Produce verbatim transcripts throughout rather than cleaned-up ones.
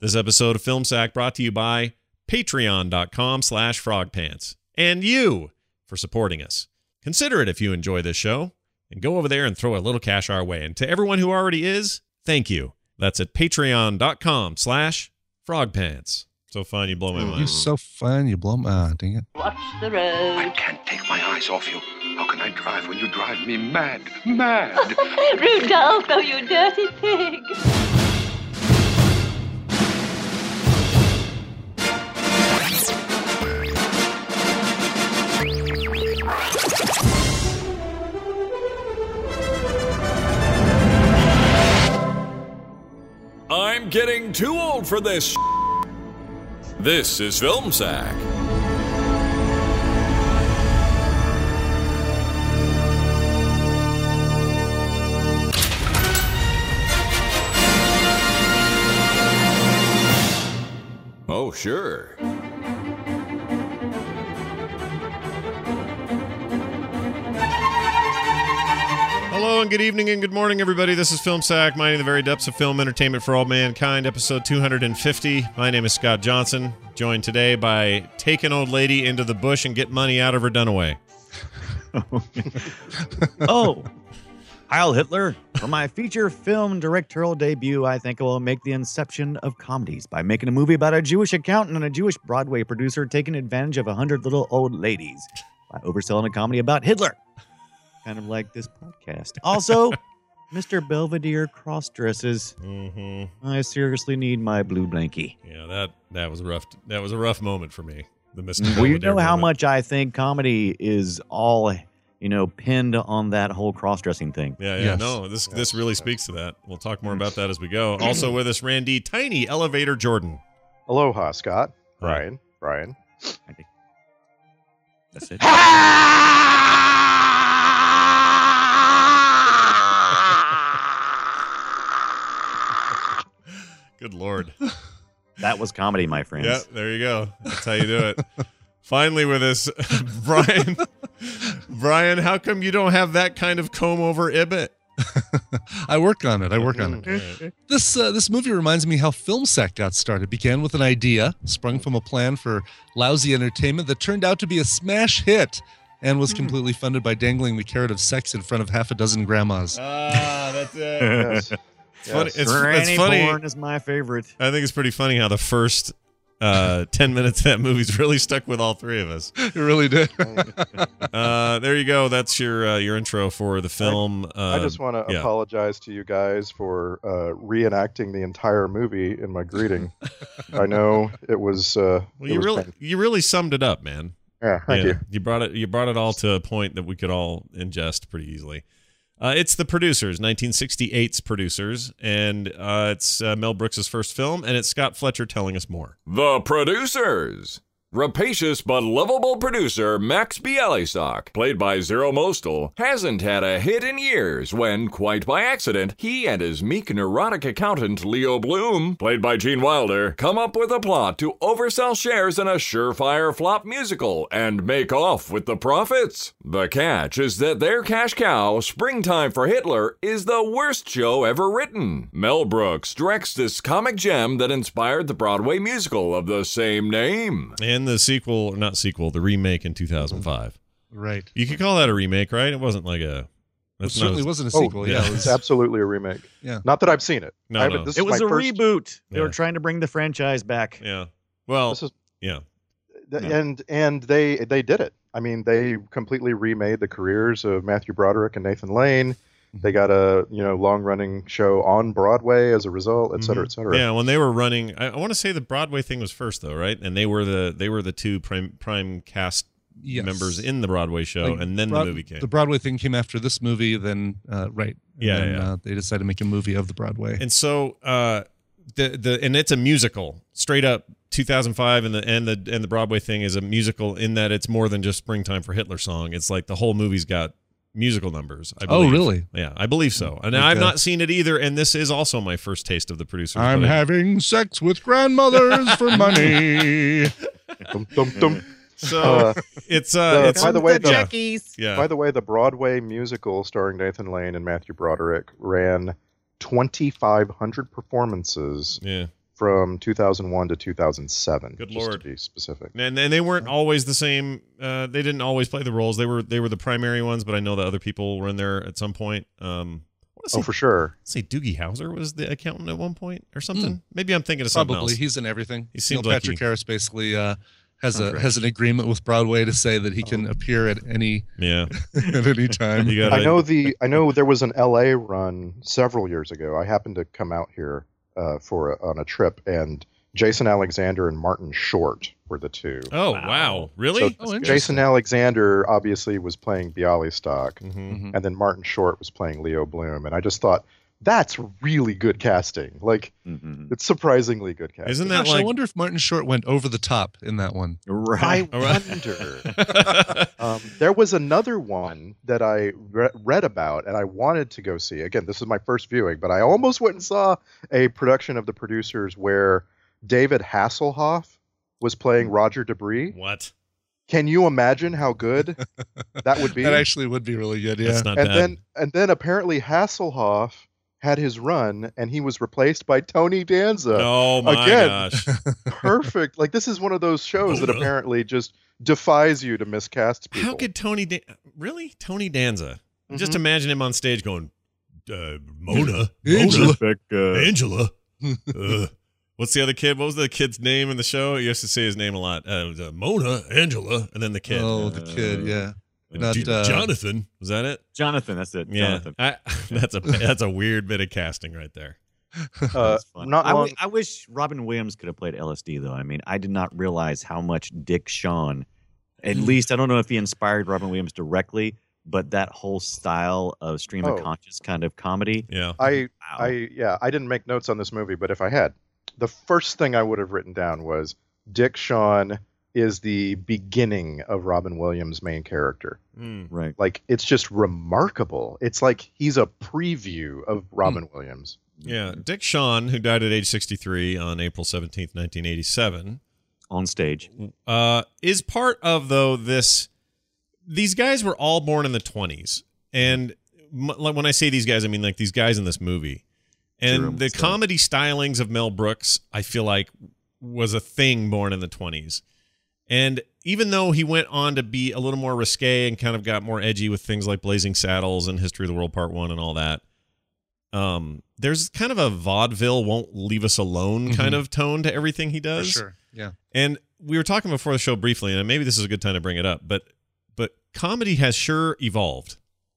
This episode of Film Sack brought to you by patreon.com slash frogpants. And you for supporting us. Consider it if you enjoy this show, and go over there and throw a little cash our way. And to everyone who already is, thank you. That's at patreon.com slash frogpants. So fun, you blow my mind. You're so fun, you blow my mind, dang it. Watch the road. I can't take my eyes off you. How can I drive when you drive me mad? Mad! Rudolph, oh, you dirty pig. I'm getting too old for this. This is Film Sack. Oh, sure. Hello and good evening and good morning, everybody. This is Film Sack, mining the very depths of film entertainment for all mankind, episode two hundred fifty. My name is Scott Johnson, joined today by take an old lady into the bush and get money out of her Dunaway. Oh, Heil Hitler. For my feature film directorial debut, I think I will make the inception of comedies by making a movie about a Jewish accountant and a Jewish Broadway producer taking advantage of a hundred little old ladies by overselling a comedy about Hitler. Kind of like this podcast. Also, Mister Belvedere cross-dresses. Mm-hmm. I seriously need my blue blankie. Yeah, that that was rough. That was a rough moment for me. The Mister Well, you Belvedere know how moment. much I think comedy is all, you know, pinned on that whole cross-dressing thing. Yeah, yeah, Yes. no, this this really speaks to that. We'll talk more about that as we go. Also with us, Randy Tiny Elevator Jordan. Aloha, Scott. Brian. Brian. That's it. Good Lord. That was comedy, my friends. Yeah, there you go. That's how you do it. Finally with us, Brian. Brian, how come you don't have that kind of comb over Ibbot? I work on it. I work on it. Right. This uh, this movie reminds me how Film Sack got started. It began with an idea, sprung from a plan for lousy entertainment that turned out to be a smash hit and was completely funded by dangling the carrot of sex in front of half a dozen grandmas. Ah, that's it. Yes. It's funny. Yes. It's, Granny it's funny. porn is my favorite. I think it's pretty funny how the first uh, ten minutes of that movie's really stuck with all three of us. It really did. Uh, there you go. That's your uh, your intro for the film. I Uh, just want to yeah. apologize to you guys for uh, reenacting the entire movie in my greeting. I know it was. Uh, well, it you was really painful. you really summed it up, man. Yeah, thank Yeah. you. You brought it. You brought it all to a point that we could all ingest pretty easily. Uh, it's the producers, nineteen sixty-eight's producers, and uh, it's uh, Mel Brooks' first film, and it's Scott Fletcher telling us more. The producers. Rapacious but lovable producer Max Bialystock, played by Zero Mostel, hasn't had a hit in years when, quite by accident, he and his meek neurotic accountant Leo Bloom, played by Gene Wilder, come up with a plot to oversell shares in a surefire flop musical and make off with the profits. The catch is that their cash cow, Springtime for Hitler, is the worst show ever written. Mel Brooks directs this comic gem that inspired the Broadway musical of the same name. And the sequel, or not sequel, the remake in two thousand five. Right. You could call that a remake, right? It wasn't like a. It That's certainly not, wasn't a Oh, sequel. yeah. yeah, it It's was, absolutely a remake. Yeah. Not that I've seen it. No, I haven't- no. This It is was my a first, reboot. They Yeah. were trying to bring the franchise back. Yeah. Well, This is, yeah. th- Yeah. and and they they did it. I mean, they completely remade the careers of Matthew Broderick and Nathan Lane. They got a you know long running show on Broadway as a result, et cetera, et cetera. Yeah, when they were running, I, I want to say the Broadway thing was first, though, right? And they were the they were the two prime prime cast Yes. members in the Broadway show, Like, and then Broad- the movie came. The Broadway thing came after this movie, then, uh, right. And Yeah, then, yeah. Uh, they decided to make a movie of the Broadway. And so, uh, the the and it's a musical, straight up. two thousand five and the and the and the Broadway thing is a musical in that it's more than just Springtime for Hitler song. It's like the whole movie's got musical numbers. I Oh, believe. really? Yeah, I believe so. And Okay. I've not seen it either. And this is also my first taste of the producers. I'm but I- having sex with grandmothers for money. Dum, dum, dum. so Uh, it's uh, the- it's by the way, the the- Jackies. yeah. By the way, the Broadway musical starring Nathan Lane and Matthew Broderick ran twenty-five hundred performances yeah. from two thousand one to two thousand seven. Good just Lord. to be specific. And and they weren't always the same. Uh, they didn't always play the roles. They were they were the primary ones, but I know that other people were in there at some point. Um, I wanna say, Oh, for sure. say Doogie Howser was the accountant at one point or something. Mm. Maybe I'm thinking of something Probably. else. He's in everything. He seems Neil like Patrick he- Harris basically uh, has a Correct. has an agreement with Broadway to say that he can appear at any Yeah, at any time. you got. I know the I know there was an L A run several years ago. I happened to come out here uh, for a, on a trip, and Jason Alexander and Martin Short were the two. Oh wow, Wow. really? Oh, So interesting. Jason Alexander obviously was playing Bialystok, Mhm. Mhm. and then Martin Short was playing Leo Bloom, and I just thought that's really good casting. Like Mhm. it's surprisingly good casting. Isn't that Gosh, I like? wonder if Martin Short went over the top in that one. I Right. All right. wonder. um, there was another one that I re- read about and I wanted to go see. Again, this is my first viewing, but I almost went and saw a production of The Producers where David Hasselhoff was playing Roger Debris. What? Can you imagine how good that would be? That actually would be really good. Yeah. That's not and bad. then and then apparently Hasselhoff had his run and he was replaced by Tony Danza. oh my again. gosh. Perfect. Like this is one of those shows that Mona. apparently just defies you to miscast people. How could Tony Dan- really Tony Danza? Just Mhm. imagine him on stage going, uh, Mona, Angela. Mona, Angela. uh, what's the other kid? What was the kid's name in the show? He used to say his name a lot. Uh, it was, uh, Mona, Angela, and then the kid. Oh, the kid. Yeah. Not, J- uh, Jonathan. Was that it? Jonathan, that's it. Yeah. Jonathan. I, that's a that's a weird bit of casting right there. Uh, That's fun. not I, long. w- I wish Robin Williams could have played L S D though. I mean, I did not realize how much Dick Shawn, at Mm. least I don't know if he inspired Robin Williams directly, but that whole style of stream Oh. of conscious kind of comedy. Yeah. I, Wow. I, yeah, I didn't make notes on this movie, but if I had, the first thing I would have written down was Dick Shawn is the beginning of Robin Williams' main character. Mm. Right. Like it's just remarkable. It's like he's a preview of Robin Williams. Yeah. Dick Shawn, who died at age sixty-three on April seventeenth, nineteen eighty-seven, On stage. uh, is part of, though, this. These guys were all born in the twenties. And m- like when I say these guys, I mean like these guys in this movie. And Sure, the so- comedy stylings of Mel Brooks, I feel like, was a thing born in the twenties. And even though he went on to be a little more risque and kind of got more edgy with things like Blazing Saddles and History of the World Part One and all that, um, there's kind of a vaudeville won't leave us alone kind of tone to everything he For does. sure. Yeah. And we were talking before the show briefly, and maybe this is a good time to bring it up, but but comedy has sure evolved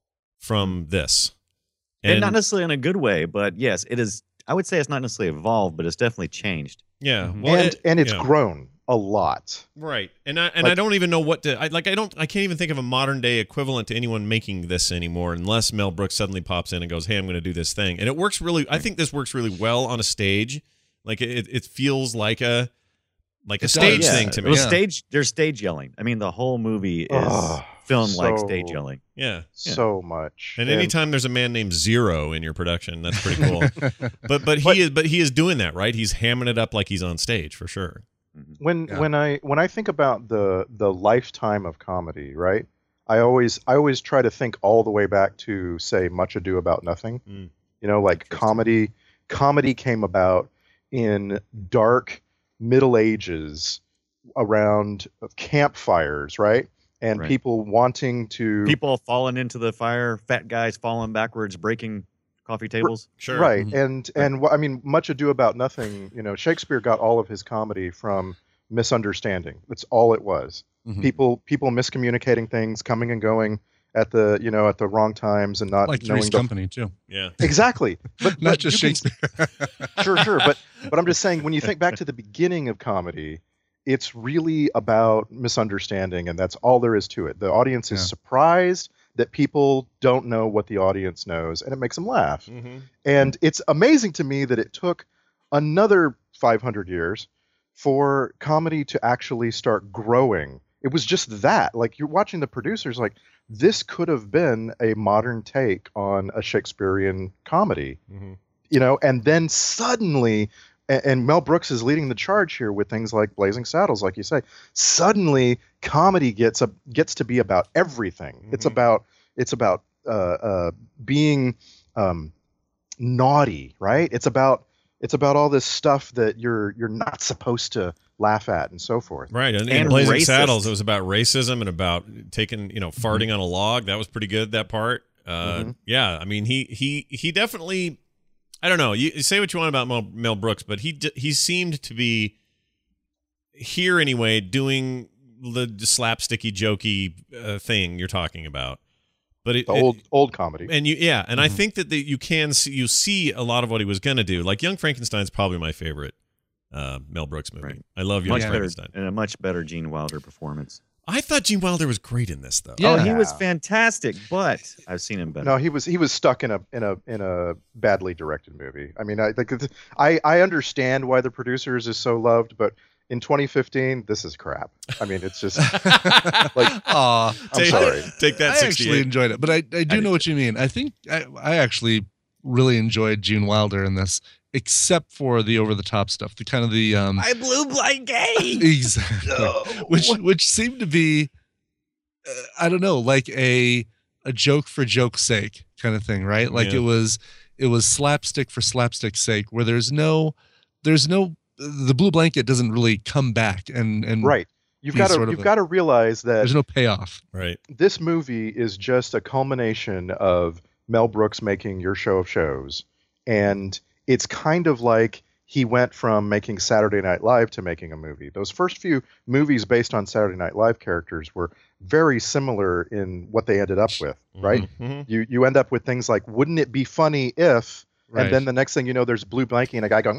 from this. And, not necessarily in a good way, but yes, it is. I would say it's not necessarily evolved, but it's definitely changed. yeah, Mhm. well, and it- and it's yeah. grown a lot. Right. And I and I Like- don't even know what to I like I don't I can't even think of a modern day equivalent to anyone making this anymore unless Mel Brooks suddenly pops in and goes, "Hey, I'm going to do this thing." And it works really I think this works really well on a stage. Like it it feels like a like a It does, stage Yeah. thing to me. Well, Yeah. stage. There's stage yelling. I mean, the whole movie is Oh, filmed like so- stage yelling. Yeah. So much. And anytime there's a man named Zero in your production, that's pretty cool. but but he But- is but he is doing that, right? He's hamming it up like he's on stage for sure. when Yeah. when I when I think about the the lifetime of comedy, right? I always I always try to think all the way back to say Much Ado About Nothing. Mm. You know, like comedy comedy came about in dark Middle Ages around campfires, right? And Right. people wanting to People falling into the fire, fat guys falling backwards, breaking coffee tables. Sure. Right, Mhm. and and wh- I mean, Much Ado About Nothing. You know, Shakespeare got all of his comedy from misunderstanding. That's all it was. Mhm. People people miscommunicating things, coming and going at the you know at the wrong times, and not Like knowing Three's the Company too. Yeah. exactly. But Not but just you can- Shakespeare. sure, sure. But but I'm just saying, when you think back to the beginning of comedy, it's really about misunderstanding, and that's all there is to it. The audience is Yeah. surprised that people don't know what the audience knows, and it makes them laugh. Mm-hmm. And it's amazing to me that it took another five hundred years for comedy to actually start growing. It was just that. Like, you're watching The Producers, like, this could have been a modern take on a Shakespearean comedy, Mhm. you know, and then suddenly, a- and Mel Brooks is leading the charge here with things like Blazing Saddles, like you say. Suddenly, comedy gets a gets to be about everything. It's Mhm. about it's about uh, uh, being um, naughty, right? It's about It's about all this stuff that you're you're not supposed to laugh at and so forth. Right, and, and, And Blazing racist. Saddles, it was about racism and about taking, you know, farting Mm-hmm. on a log. That was pretty good. That part. Uh, Mm-hmm. Yeah, I mean, he he he definitely. I don't know. You, you say what you want about Mel, Mel Brooks, but he d- he seemed to be here anyway, doing the slapsticky, jokey uh, thing you're talking about. But it, The it- old old comedy. and you, yeah, and I Mm-hmm. think that the, you can see, you see a lot of what he was going to do. Like Young Frankenstein's probably my favorite uh, Mel Brooks movie. Right. I love Young Much better, Frankenstein. and a much better Gene Wilder performance. I thought Gene Wilder was great in this, though. Yeah. Oh, he was fantastic, but I've seen him better. No, he was he was stuck in a in a in a badly directed movie. I mean, I like I I understand why the producers is so loved, but in twenty fifteen, this is crap. I mean, it's just like Aw, I'm take, sorry. Take that. I actually sixty-eight. enjoyed it, but I, I do know what you mean. I think I, I actually really enjoyed Gene Wilder in this, except for the over the top stuff, the kind of the um I blew blanket. exactly, which which seemed to be uh, I don't know, like a a joke for joke's sake kind of thing, right? Like Yeah. it was it was slapstick for slapstick's sake, where there's no there's no the blue blanket doesn't really come back and and right. You've be got to sort of you've a- got to realize that there's no payoff. Right. this movie is just a culmination of Mel Brooks making Your Show of Shows, and it's kind of like he went from making Saturday Night Live to making a movie. Those first few movies based on Saturday Night Live characters were very similar in what they ended up with, right? Mhm. You you end up with things like, wouldn't it be funny if, Right. and then the next thing you know, there's blue blanket and a guy going,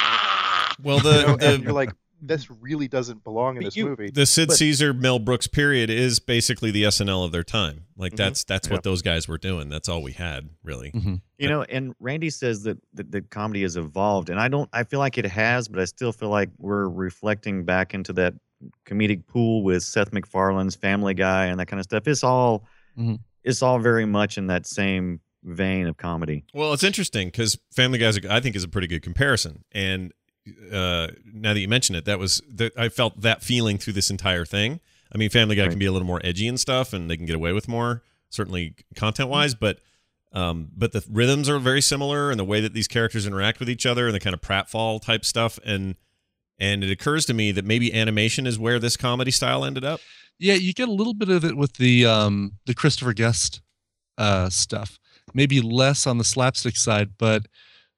ah! Well, You the know, the, and you're like, this really doesn't belong in But this you- movie. the Sid but- Caesar, Mel Brooks period is basically the S N L of their time. Like Mhm. that's that's Yeah. what those guys were doing. That's all we had, really. Mhm. You know, and Randy says that the, the comedy has evolved, and I don't. I feel like it has, but I still feel like we're reflecting back into that comedic pool with Seth MacFarlane's Family Guy and that kind of stuff. It's all, Mhm. it's all very much in that same vein of comedy. Well, it's interesting because Family Guy, I think, is a pretty good comparison. And uh, now that you mention it, that was that I felt that feeling through this entire thing. I mean, Family Guy Right. can be a little more edgy and stuff, and they can get away with more, certainly content wise. But um, but the rhythms are very similar, and the way that these characters interact with each other, and the kind of pratfall type stuff. And and it occurs to me that maybe animation is where this comedy style ended up. Yeah, you get a little bit of it with the um the Christopher Guest uh stuff. Maybe less on the slapstick side, but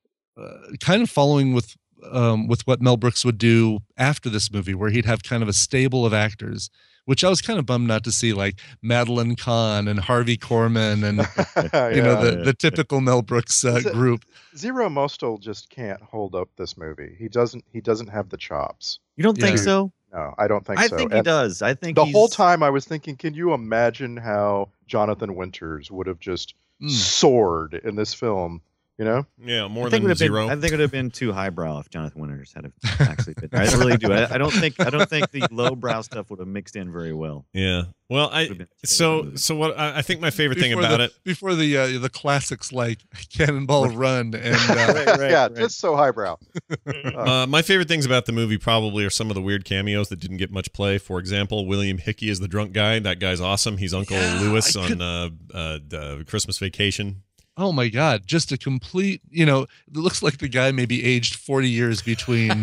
uh, kind of following with um with what Mel Brooks would do after this movie, where he'd have kind of a stable of actors, which I was kind of bummed not to see, like Madeline Kahn and Harvey Korman and you know Yeah. the the typical Mel Brooks uh, Is it- group. Zero Mostel just can't hold up this movie. He doesn't. He doesn't have the chops. You don't think Yeah. so? No, I don't think I so. think he And does. I think the he's, whole time I was thinking, can you imagine how Jonathan Winters would have just Mm. soared in this film? You know, Yeah, more I think it than would have been. zero. I think it would have been too highbrow if Jonathan Winters had have actually been. I really do. I, I don't think. I don't think the lowbrow stuff would have mixed in very well. yeah. Well, I Would've been- so so what I I think my favorite thing Before about the, it. before the uh, the classics like Cannonball Run and uh, Right, right, yeah, right. just so highbrow. Uh, my favorite things about the movie probably are some of the weird cameos that didn't get much play. For example, William Hickey is the drunk guy. That guy's awesome. He's Uncle Yeah, Lewis I on could- uh, uh, uh, Christmas Vacation. oh my god, just a complete, you know, it looks like the guy maybe aged forty years between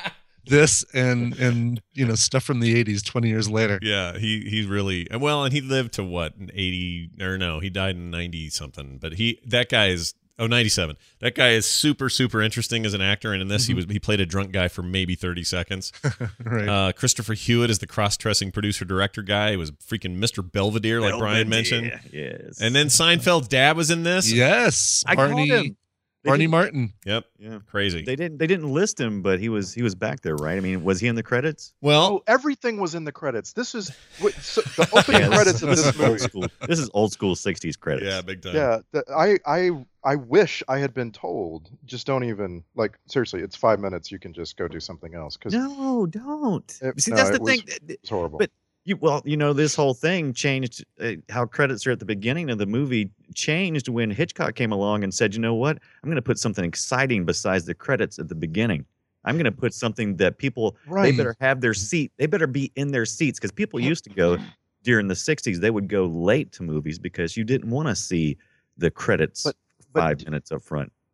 this and and you know stuff from the eighties twenty years later. Yeah, he he really well, and he lived to what an eighty or no, he died in ninety something. But he that guy is oh ninety-seven. That guy is super super interesting as an actor, and in this he was he played a drunk guy for maybe thirty seconds. Right. Uh, Christopher Hewitt is the cross-dressing producer director guy. He was freaking Mister Belvedere, like Brian mentioned. Yes. And then Seinfeld's dad was in this. yes, I called Barney him. They Barney didn't- Martin. Yep. Yeah. Crazy. They didn't. They didn't list him, but he was. He was back there, right? I mean, was he in the credits? well, Oh, everything was in the credits. This is what, so the opening Yeah, credits of this this is old movie. school. This is old school sixties credits. yeah, big time. Yeah, the, I I I wish I had been told. Just don't even like seriously. It's five minutes. You can just go do something else because No, don't. It- See, no, that's it the was- thing. it's horrible. But you, well, you know, this whole thing changed. Uh, how credits are at the beginning of the movie changed when Hitchcock came along and said, "You know what? I'm going to put something exciting besides the credits at the beginning. I'm going to put something that people Right. they better have their seat. They better be in their seats because people used to go during the sixties. They would go late to movies because you didn't want to see the credits But- but five d- minutes up front.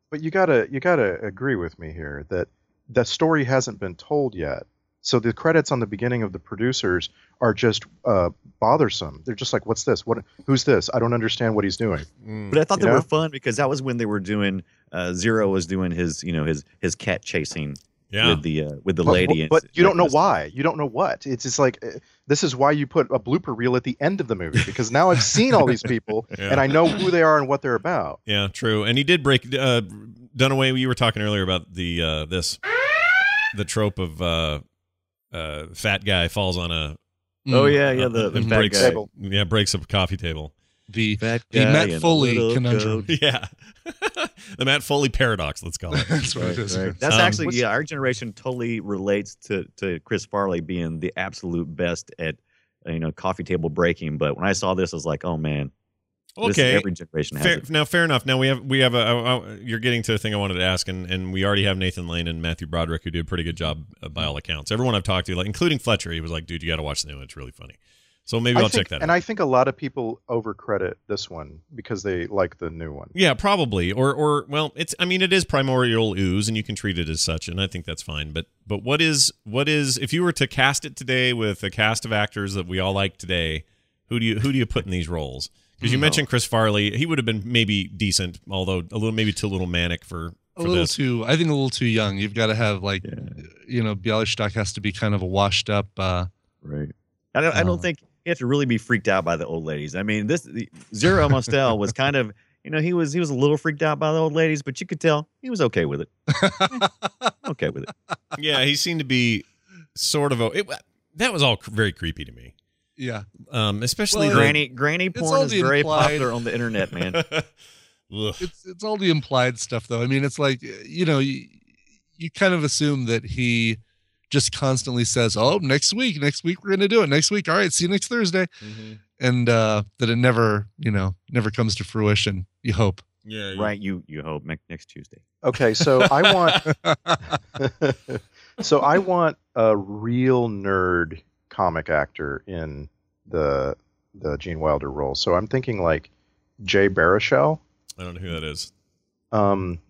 But you gotta you gotta agree with me here that the story hasn't been told yet. So the credits on the beginning of the producers are just uh, bothersome. They're just like, "What's this? What? Who's this? I don't understand what he's doing." But I thought You they know? were fun because that was when they were doing uh, Zero was doing his you know his his cat chasing Yeah. with the uh, with the But, lady. but and- you don't know like, why. You don't know what. It's just like uh, this is why you put a blooper reel at the end of the movie because now I've seen all these people Yeah. and I know who they are and what they're about. Yeah, true. And he did break uh Dunaway, you were talking earlier about the uh this the trope of uh uh fat guy falls on a Oh yeah, yeah, the, uh, the and fat breaks guy. Table. yeah, breaks a coffee table. The, Fat the guy Matt in a Foley little conundrum. coat. Yeah. The Matt Foley paradox, let's call it. That's what Right, it is. right. That's Um, actually what's- yeah. Our generation totally relates to to Chris Farley being the absolute best at uh, you know coffee table breaking. But when I saw this, I was like, oh man, this, Okay. every generation has Fair, it. now, fair enough. Now we have we have a. Uh, uh, you're getting to the thing I wanted to ask, and, and we already have Nathan Lane and Matthew Broderick who did a pretty good job uh, by all accounts. Everyone I've talked to, like including Fletcher, he was like, "Dude, you got to watch the new one. It's really funny." So maybe I I'll think- check that And out. I think a lot of people overcredit this one because they like the new one. Yeah, probably. Or or well, it's. I mean, it is primordial ooze, and you can treat it as such, and I think that's fine. But but what is what is if you were to cast it today with a cast of actors that we all like today, who do you who do you put in these roles? Because you mentioned Chris Farley, he would have been maybe decent, although a little maybe too little manic for, A for little this. too, I think a little too young. You've got to have like, you know, Bialystok has to be kind of a washed up. Uh, Right. I don't. I Uh, don't think you have to really be freaked out by the old ladies. I mean, this the, Zero Mostel was kind of you know he was he was a little freaked out by the old ladies, but you could tell he was okay with it. Okay with it. Yeah, he seemed to be sort of a. It, that was all cr- very creepy to me. yeah. Um, especially Well, the- Granny granny It's all porn is the very implied- popular on the internet, man. Ugh. It's it's all the implied stuff, though. I mean, it's like, you know, you, you kind of assume that he just constantly says, "Oh, next week, next week we're going to do it. Next week, all right, see you next Thursday," and uh, that it never, you know, never comes to fruition. You hope. Yeah, yeah. Right? You you hope ne- next Tuesday. Okay, so I want so I want a real nerd comic actor in the the Gene Wilder role. So I'm thinking like Jay Baruchel. I don't know who that is. Um,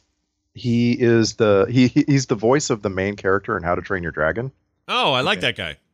he is the he he- he's the voice of the main character in How to Train Your Dragon. Oh, I like Okay. that guy.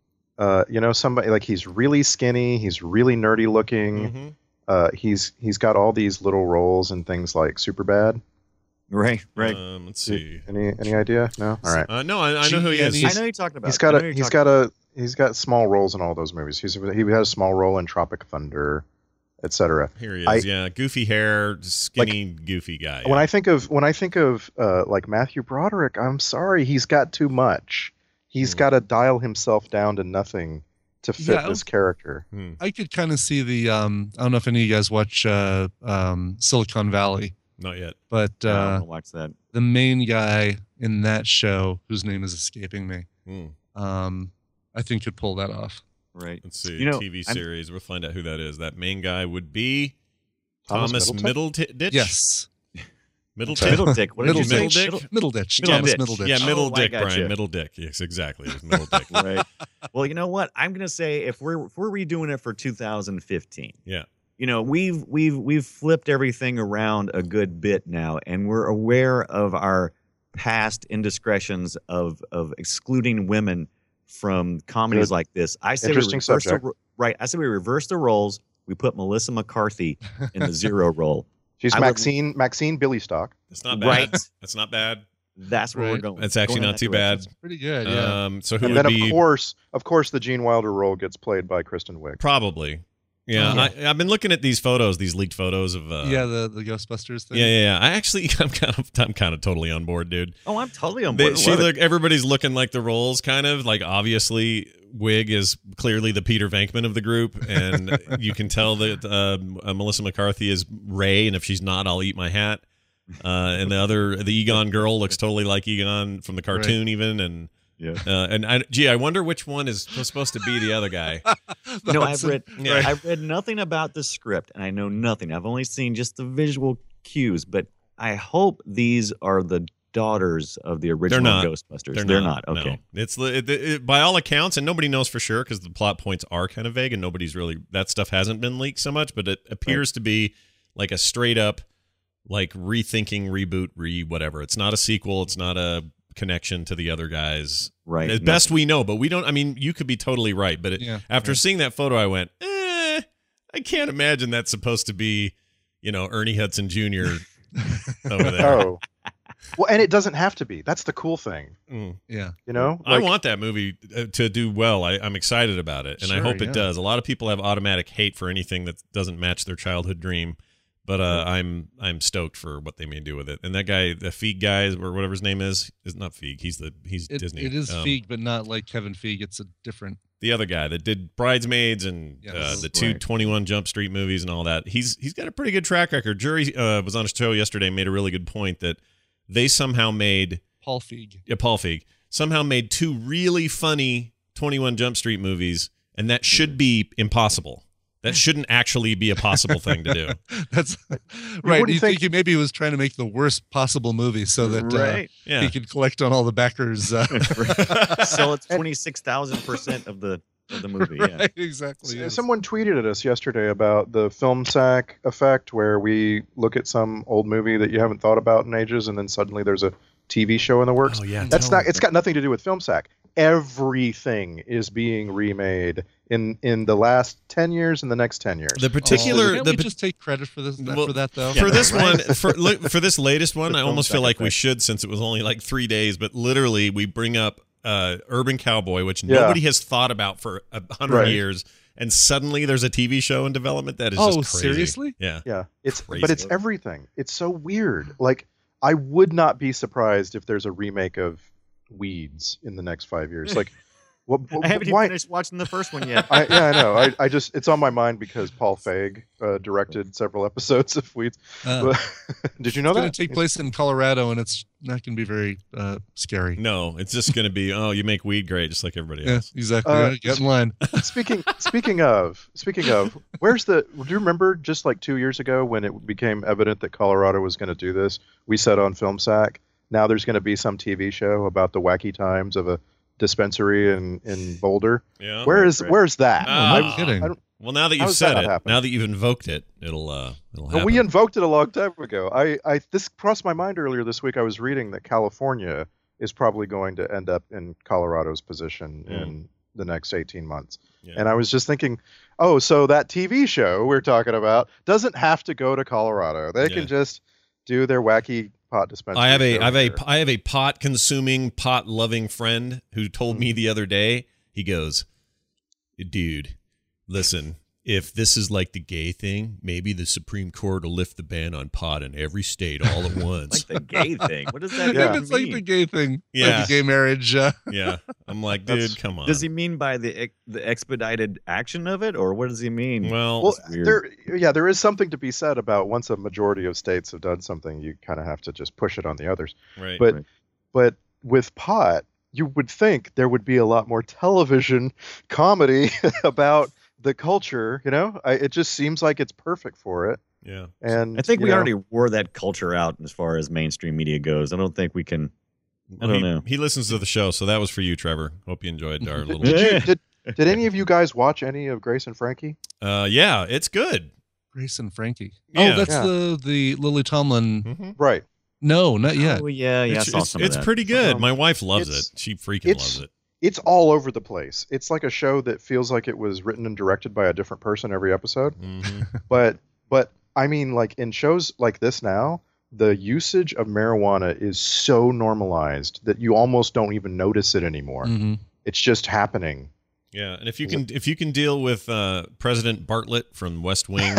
Uh, you know, somebody like he's really skinny, he's really nerdy looking. Mhm. Uh, he's he's got all these little roles in things like Superbad. Right, right. Um, let's see. Any any idea? No. All right. Uh, no, I, I know who he Gee, is. and I he's- know you're talking about. He's got I know a you're he's talking- got a he's got small roles in all those movies. He's he had a small role in Tropic Thunder, et cetera. Here he is. I- yeah, goofy hair, skinny, goofy guy. When yeah. I think of when I think of uh, like Matthew Broderick, I'm sorry, he's got too much. He's Hmm. got to dial himself down to nothing to fit Yeah. this character. Hmm. I could kind of see the. Um, I don't know if any of you guys watch uh, um, Silicon Valley, Not yet. but No, I'm uh, gonna watch that. the main guy in that show, whose name is escaping me, Hmm. um, I think could pull that off. Right. Let's see. You know, T V I'm- series. We'll find out who that is. That main guy would be Thomas Thomas Middleton? Middleditch. Yes, Middleton. Middle dick. What did you say? Middle dick? Middle ditch. Middle Thomas ditch. Middle ditch. Yeah, middle Oh, I dick, gotcha. Brian. Middle dick. Yes, exactly. It was middle dick. Right. Well, you know what? I'm gonna say if we're if we're redoing it for two thousand fifteen, Yeah. you know, we've we've we've flipped everything around a good bit now, and we're aware of our past indiscretions of of excluding women from comedies Good. like this. I say Interesting we reverse the, subject. ro- right. I say we reverse the roles. We put Melissa McCarthy in the zero role. She's I would- Maxine Maxine Billy Stock. That's not bad. Right. That's not bad. That's where we're Right. going. That's actually Going in not that too direction. bad. Pretty good. Yeah. Um, so who And would then be of course, of course, the Gene Wilder role gets played by Kristen Wiig. probably? Yeah, I, I've been looking at these photos, these leaked photos of. Uh, yeah. The the Ghostbusters thing. yeah, yeah, yeah. I actually, I'm kind of, I'm kind of totally on board, dude. Oh, I'm totally on They, board. she Love it. look, everybody's looking like the roles, kind of like obviously Wig is clearly the Peter Venkman of the group, and you can tell that uh, uh, Melissa McCarthy is Ray, and if she's not, I'll eat my hat. Uh, and the other, the Egon girl looks totally like Egon from the cartoon, even, and Yeah. uh, and I, gee, I wonder which one is supposed to be the other guy. You know, I've read Yeah. I've read nothing about the script, and I know nothing. I've only seen just the visual cues, but I hope these are the daughters of the original not. Ghostbusters. They're, not. no. Okay. It's it, it, by all accounts, and nobody knows for sure because the plot points are kind of vague, and nobody's really that stuff hasn't been leaked so much. But it appears to be like a straight up like rethinking, reboot, re whatever. It's not a sequel. It's not a connection to the other guys. Right. As best we know, but we don't. I mean, you could be totally right, but it, Yeah. after Yeah. seeing that photo, I went, eh, I can't imagine that's supposed to be, you know, Ernie Hudson Junior over there. Oh. Well, and it doesn't have to be. That's the cool thing. Mm. Yeah. You know? I Like, want that movie uh, to do well. I, I'm excited about it, and I Sure, hope it yeah. does. A lot of people have automatic hate for anything that doesn't match their childhood dream, but uh, I'm I'm stoked for what they may do with it. And that guy, the Feig guy, or whatever his name is, is not Feig. He's the he's It, Disney. it is Um, Feig, but not like Kevin Feig. It's a different. the other guy that did Bridesmaids and uh, Yes. the two Right. twenty-one Jump Street movies and all that. He's he's got a pretty good track record. Jury uh, was on a show yesterday, made a really good point that they somehow made Paul Feig. yeah, Paul Feig somehow made two really funny twenty-one Jump Street movies, and that should be impossible. That shouldn't actually be a possible thing to do. That's right. wouldn't You think- think he maybe he was trying to make the worst possible movie so that uh, Right. Yeah. he could collect on all the backers. Uh, So it's twenty-six thousand percent of the of the movie. Yeah. right, exactly. yes. Someone tweeted at us yesterday about the film sack effect, where we look at some old movie that you haven't thought about in ages, and then suddenly there's a T V show in the works. Oh yeah, That's totally. not. It's got nothing to do with film sack. Everything is being remade in in the last ten years and the next ten years. The particular Oh, can't the we pa- just take credit for this Well, for that though? for this right. one for li- for this latest one, The I film almost feel sack like we effect. should, since it was only like three days. But literally, we bring up uh, Urban Cowboy, which Yeah. nobody has thought about for a hundred Right. years, and suddenly there's a T V show in development. That is Oh, just crazy. seriously? Yeah. Yeah, it's Crazy. but it's everything. It's so weird. Like I would not be surprised if there's a remake of Weeds in the next five years. Like, what? I haven't even why? finished watching the first one yet. I, yeah, I know. I, I just it's on my mind because Paul Feig uh, directed several episodes of Weeds. Uh, But- did you know it's going that? to take place in Colorado, and it's not going to be very uh, scary. No, it's just going to be oh, you make weed great, just like everybody Yeah, else. exactly. Uh, right. Get in line. Speaking speaking of speaking of, where's the? Do you remember just like two years ago when it became evident that Colorado was going to do this? We said on Film Sack, now there's going to be some T V show about the wacky times of a dispensary in in Boulder. Yeah. Where is right. where's that? Ah. No kidding. I don't- Well, now that How you've does that said not it, happen? now that you've invoked it, it'll uh, it'll happen. we invoked it a long time ago. I, I this crossed my mind earlier this week. I was reading that California is probably going to end up in Colorado's position Mm. in the next eighteen months. Yeah. And I was just thinking, oh, so that T V show we're talking about doesn't have to go to Colorado. They Yeah. can just do their wacky pot dispensary. I have a show I have a here. I have a pot consuming, pot loving friend who told me the other day. He goes, "Dude, listen. If this is like the gay thing, maybe the Supreme Court will lift the ban on pot in every state all at once." Like the gay thing. What does that Yeah. even It's mean? like the gay thing. Yeah. Like the gay marriage. Uh, Yeah, I'm like, dude, That's- come on. Does he mean by the ex- the expedited action of it, or what does he mean? Well, Well, weird. there, yeah, there is something to be said about once a majority of states have done something, you kind of have to just push it on the others. right. But Right. but with pot, you would think there would be a lot more television comedy about the culture. You know, I, it just seems like it's perfect for it. yeah. And I think you we know, already wore that culture out as far as mainstream media goes. I don't think we can. I don't he, know. He listens to the show, so that was for you, Trevor. Hope you enjoyed our little. Did, you, did, did any of you guys watch any of Grace and Frankie? Uh, yeah, it's good. Grace and Frankie. Yeah. Oh, that's Yeah. the the Lily Tomlin. Mhm. Right. No, not yet. Oh yeah, yeah. I It's, saw it's, some it's of that. pretty good. Um, My wife loves it's- it. She freaking it's- loves it. It's all over the place. It's like a show that feels like it was written and directed by a different person every episode. hmm But but I mean, like in shows like this now, the usage of marijuana is so normalized that you almost don't even notice it anymore. Mhm. It's just happening. Yeah, and if you Is can if you can deal with uh, President Bartlett from West Wing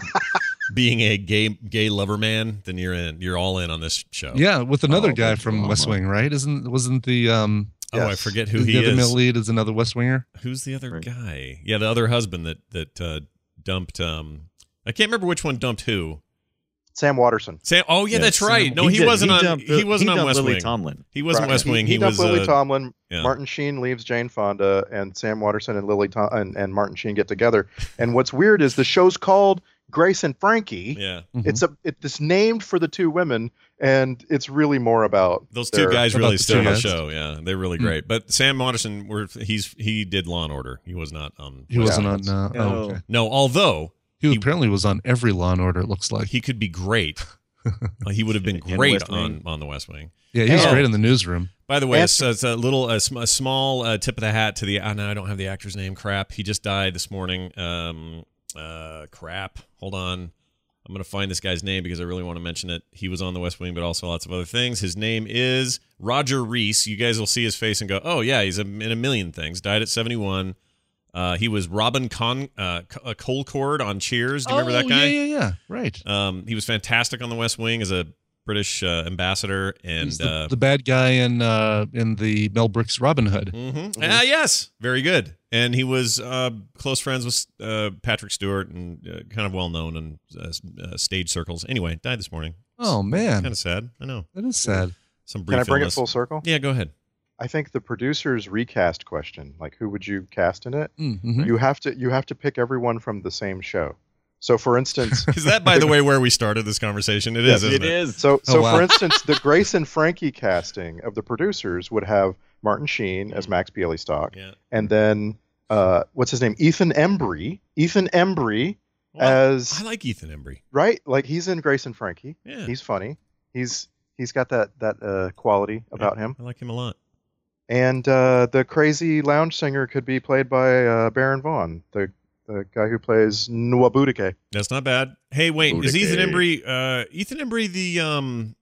being a gay gay lover man, then you're in. You're all in on this show. Yeah, with another Oh, guy that's from West drama. Wing, right? Isn't wasn't the um Oh, I Yes. forget who the he other is. male lead is another West Winger? Who's the other Right. guy? Yeah, the other husband that that uh, dumped. Um, I can't remember which one dumped who. Sam Watterson. Sam. Oh yeah, Yeah, that's Sam- right. No, he, did- wasn't on. dumped- he wasn't on dumped West Lily Wing. Tomlin. He wasn't Right. West He- Wing. He, He, dumped was. Lily Uh, Tomlin. yeah. Martin Sheen leaves Jane Fonda, and Sam Watterson and Lily Tom- and, and Martin Sheen get together. And what's weird is the show's called Grace and Frankie. yeah, It's a it, it's named for the two women, and it's really more about those two their- guys About really the stood two the guys. show. Yeah, they're really Hmm. great. But Sam Watterson, were he's he did Law and Order. He was not on. He West wasn't Wing. on uh, oh, No. okay. No, although He, He- apparently was on every Law and Order, it looks like. he could be great Uh, he would have been In- in great West on, Wing. on the West Wing. Yeah, he was Oh. great in the newsroom. By the way, Anthony- it's, it's a little a, sm- a small uh, tip of the hat to the. Oh, no, I don't have the actor's name. Crap, he just died this morning. Um, uh, crap. Hold on, I'm gonna find this guy's name because I really want to mention it. He was on the West Wing, but also lots of other things. His name is Roger Reese. You guys will see his face and go, "Oh yeah, he's in a million things." Died at seventy-one. Uh, he was Robin Con uh, C- uh, Colcord on Cheers. Do you remember Oh, that guy? Yeah, yeah, yeah. Right. Um, he was fantastic on the West Wing as a British uh, ambassador, and He's the, uh, the bad guy in uh, in the Mel Brooks Robin Hood. Mm-hmm. Ah, yes, very good. And he was uh, close friends with uh, Patrick Stewart and uh, kind of well known in uh, uh, stage circles. Anyway, died this morning. Oh man, Kind of sad. I know. that is sad. Some brief Can I bring illness. it full circle? Yeah, go ahead. I think the producer's recast question, like who would you cast in it? Mm-hmm. You have to you have to pick everyone from the same show. So, for instance, Is that, by the way, where we started this conversation? It is, isn't It it? is. so so Oh, wow. for instance, the Grace and Frankie casting of the producers would have Martin Sheen as Max Bialystock, Yeah. and then uh, what's his name? Ethan Embry. Ethan Embry Well, as I like Ethan Embry. right, like he's in Grace and Frankie. Yeah. He's funny. He's he's got that that uh, quality about him. I like him a lot. And uh, the crazy lounge singer could be played by uh, Baron Vaughn, the the guy who plays Nwabudike. That's not bad. Hey, wait, is Boudica. Ethan Embry? Uh, Ethan Embry the um,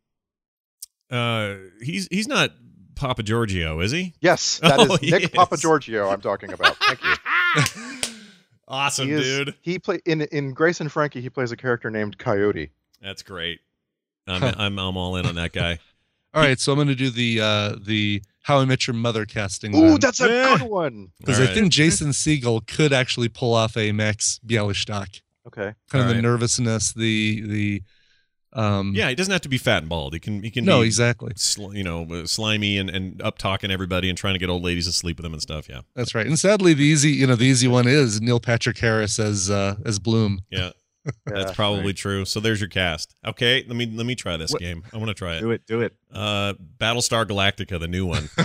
uh, he's he's not Papa Giorgio, is he? Yes, that is Oh, Nick yes. Papa Giorgio I'm talking about. Thank you. Awesome, He is- dude. He play in in Grace and Frankie. He plays a character named Coyote. That's great. I'm, I'm I'm all in on that guy. All right, so I'm going to do the uh, the How I Met Your Mother casting. Ooh, then. that's a Yeah. good one. Because All I right. think Jason Segel could actually pull off a Max Bialystock. Okay. Kind of All the right. nervousness, the the um Yeah, he doesn't have to be fat and bald. He can he can no, be exactly. sl- you know uh, slimy and, and up talking everybody and trying to get old ladies to sleep with him and stuff. Yeah, That's right. And sadly, the easy you know the easy one is Neil Patrick Harris as uh, as Bloom. yeah, Yeah, that's probably right. true. So there's your cast. Okay, let me let me try this What- game. I want to try it. Do it. Do it. Uh, Battlestar Galactica, the new one.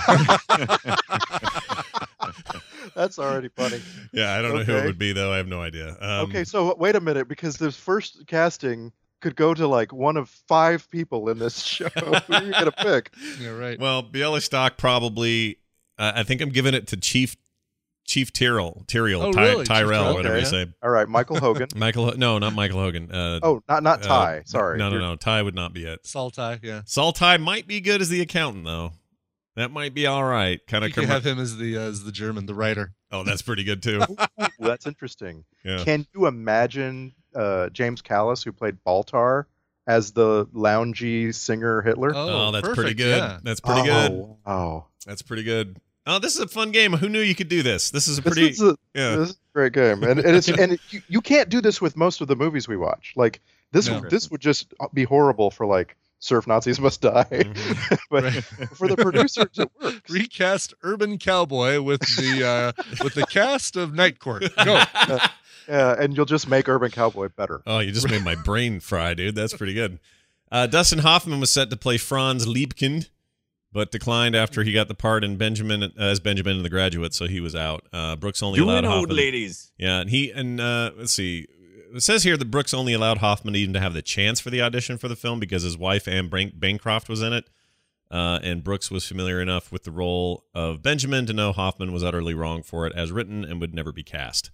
That's already funny. Yeah, I don't know who it Okay. would be though. I have no idea. Um, Okay, so wait a minute, because this first casting could go to like one of five people in this show. Who are you gonna pick? Yeah, right. Well, Bialystock probably. Uh, I think I'm giving it to Chief Chief Tyrrell, Tyrrell, Oh, Ty- really? Chief Tyrell, Tyrrell? whatever you Okay. say. All right, Michael Hogan. Michael. Ho- No, not Michael Hogan. Uh, Oh, not not uh, Ty. Sorry. No, no, You're- no. Ty would not be it. Saltai, yeah. Saul Ty might be good as the accountant, though. That might be all right. Kind You of. could have him as the uh, as the German, the writer. Oh, that's pretty good too. Ooh, that's interesting. Yeah. Can you imagine uh, James Callis, who played Baltar, as the loungy singer Hitler? Oh, that's pretty perfect, good. yeah. That's pretty good. Oh, That's pretty good. Oh, this is a fun game. Who knew you could do this? This is a this pretty. is a, yeah. this is a great game, and, and it's and it, you, you can't do this with most of the movies we watch. Like this, No. this would just be horrible for like Surf Nazis Must Die, Mhm. but Right. for the producers it works. Recast Urban Cowboy with the uh, with the cast of Night Court. Go. Yeah, and you'll just make Urban Cowboy better. Oh, you just made my brain fry, dude. That's pretty good. Uh, Dustin Hoffman was set to play Franz Liebkind, but declined after he got the part in Benjamin uh, as Benjamin in The Graduate, so he was out. Uh, Brooks only allowed Doing old Hoffman. ladies. Yeah, and he and uh, let's see. It says here that Brooks only allowed Hoffman even to have the chance for the audition for the film because his wife Anne Ban- Bancroft was in it, uh, and Brooks was familiar enough with the role of Benjamin to know Hoffman was utterly wrong for it as written and would never be cast.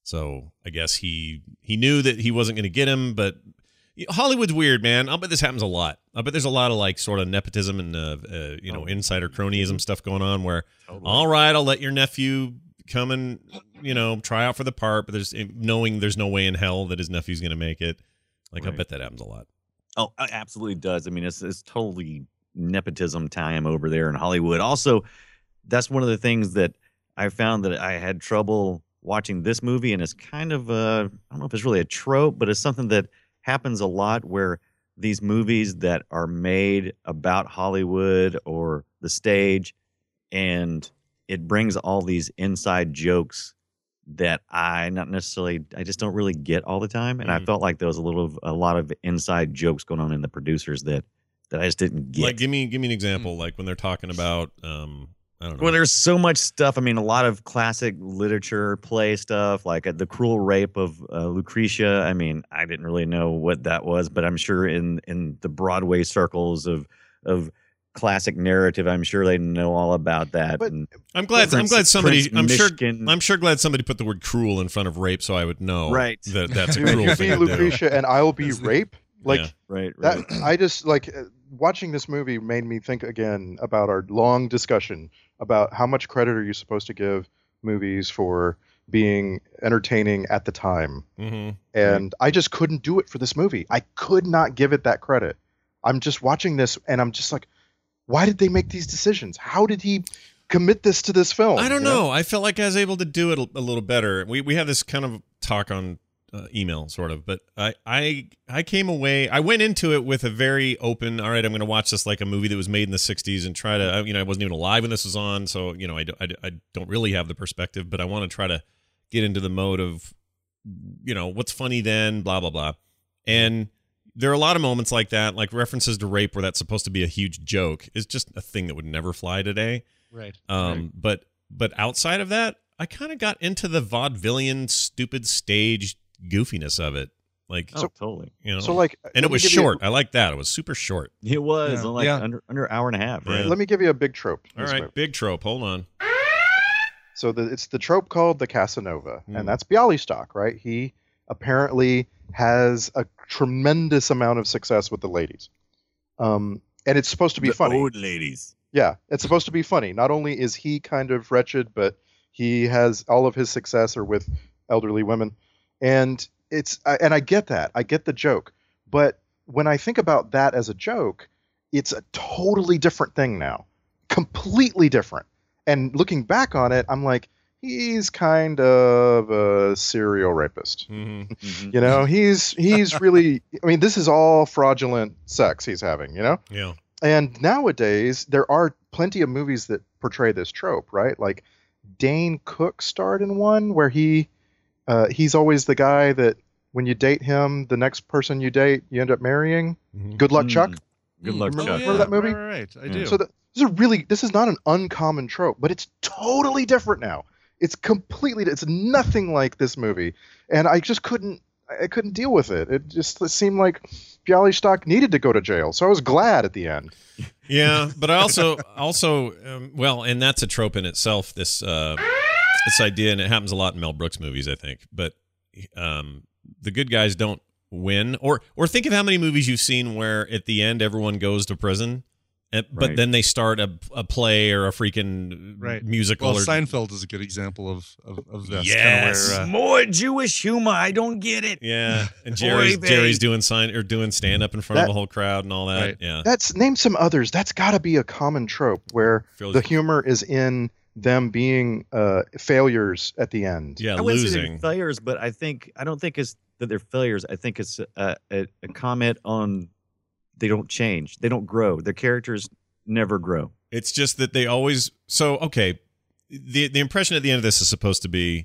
So I guess he he knew that he wasn't going to get him, but Hollywood's weird, man. I'll bet this happens a lot. I bet there's a lot of like sort of nepotism and uh, uh, you know insider cronyism stuff going on where all right, I'll let your nephew come and you know try out for the part, but there's knowing there's no way in hell that his nephew's going to make it. Like I Right. bet that happens a lot. Oh, it absolutely does. I mean, it's it's totally nepotism time over there in Hollywood. Also, that's one of the things that I found that I had trouble watching this movie, and it's kind of a, I don't know if it's really a trope, but it's something that happens a lot where these movies that are made about Hollywood or the stage, and it brings all these inside jokes that I not necessarily I just don't really get all the time, and I Mhm. felt like there was a little a lot of inside jokes going on in the producers that that I just didn't get. Like give me give me an example. Like when they're talking about um I don't know. Well, there's so much stuff. I mean, a lot of classic literature, play stuff, like uh, the cruel rape of uh, Lucretia. I mean, I didn't really know what that was, but I'm sure in in the Broadway circles of of classic narrative, I'm sure they know all about that. But- and I'm glad. I'm Prince- glad somebody. Prince I'm sure. Michigan. I'm sure glad somebody put the word "cruel" in front of rape, so I would know. Right. That that's a Dude, cruel you thing be to do. Lucretia and I'll be Is the- rape. Like Yeah. right, right. that. I just like uh, watching this movie made me think again about our long discussion about how much credit are you supposed to give movies for being entertaining at the time. Mm-hmm. And I just couldn't do it for this movie. I could not give it that credit. I'm just watching this and I'm just like, why did they make these decisions? How did he commit this to this film? I don't you know. I felt like I was able to do it a, a little better. We we had this kind of talk on uh, email, sort of, but I I I came away. I went into it with a very open. All right, I'm going to watch this like a movie that was made in the sixties and try to. You know, I wasn't even alive when this was on, so you know, I, I, I don't really have the perspective, but I want to try to get into the mode of, you know, what's funny then, blah blah blah, and. There are a lot of moments like that, like references to rape where that's supposed to be a huge joke is just a thing that would never fly today. Right. Um, right. But but outside of that, I kind of got into the vaudevillian, stupid stage goofiness of it. Like, Oh, totally. you know, So like, and let it me was give you- short. I like that. It was super short. It was Yeah. like Yeah. under under an hour and a half, right? Yeah. let me give you a big trope. in All this right, movie. big trope. Hold on. So the, it's the trope called the Casanova, Hmm. and that's Bialystok, right? He apparently has a tremendous amount of success with the ladies, um, and it's supposed to be The funny. old ladies. Yeah, it's supposed to be funny. Not only is he kind of wretched, but he has all of his success are with elderly women, and it's I- and I get that. I get the joke, but when I think about that as a joke, it's a totally different thing now, completely different. And looking back on it, I'm like, he's kind of a serial rapist. hmm Mhm. You know, he's he's really. I mean, this is all fraudulent sex he's having. You know. Yeah. And nowadays, there are plenty of movies that portray this trope, right? Like Dane Cook starred in one where he uh, he's always the guy that when you date him, the next person you date, you end up marrying. Mhm. Good Luck, Mm. Chuck. Good luck, Remember- Chuck. remember that movie? Right, right, right. I Yeah. do. So the, this is a really this is not an uncommon trope, but it's totally different now. It's completely it's nothing like this movie, and I just couldn't I couldn't deal with it. It just it seemed like Bialystok needed to go to jail, so I was glad at the end. Yeah, but I also also um, well, and that's a trope in itself. This uh, this idea, and it happens a lot in Mel Brooks movies, I think. But um, the good guys don't win, or or think of how many movies you've seen where at the end everyone goes to prison, and, but Right. then they start a, a play or a freaking Right. musical. Well, or, Seinfeld is a good example of of, of this. Yes. Kind of where, uh, More Jewish humor. I don't get it. yeah, and Jerry's Boy, Jerry's babe. doing sign or doing stand up in front of That- a whole crowd and all that. Right. Yeah, That's name some others. That's got to be a common trope where Feels- the humor is in them being uh, failures at the end. yeah, I wouldn't say they're losing. failures, but I think I don't think it's that they're failures. I think it's a, a, a comment on they don't change, they don't grow. Their characters never grow. It's just that they always so okay. The the impression at the end of this is supposed to be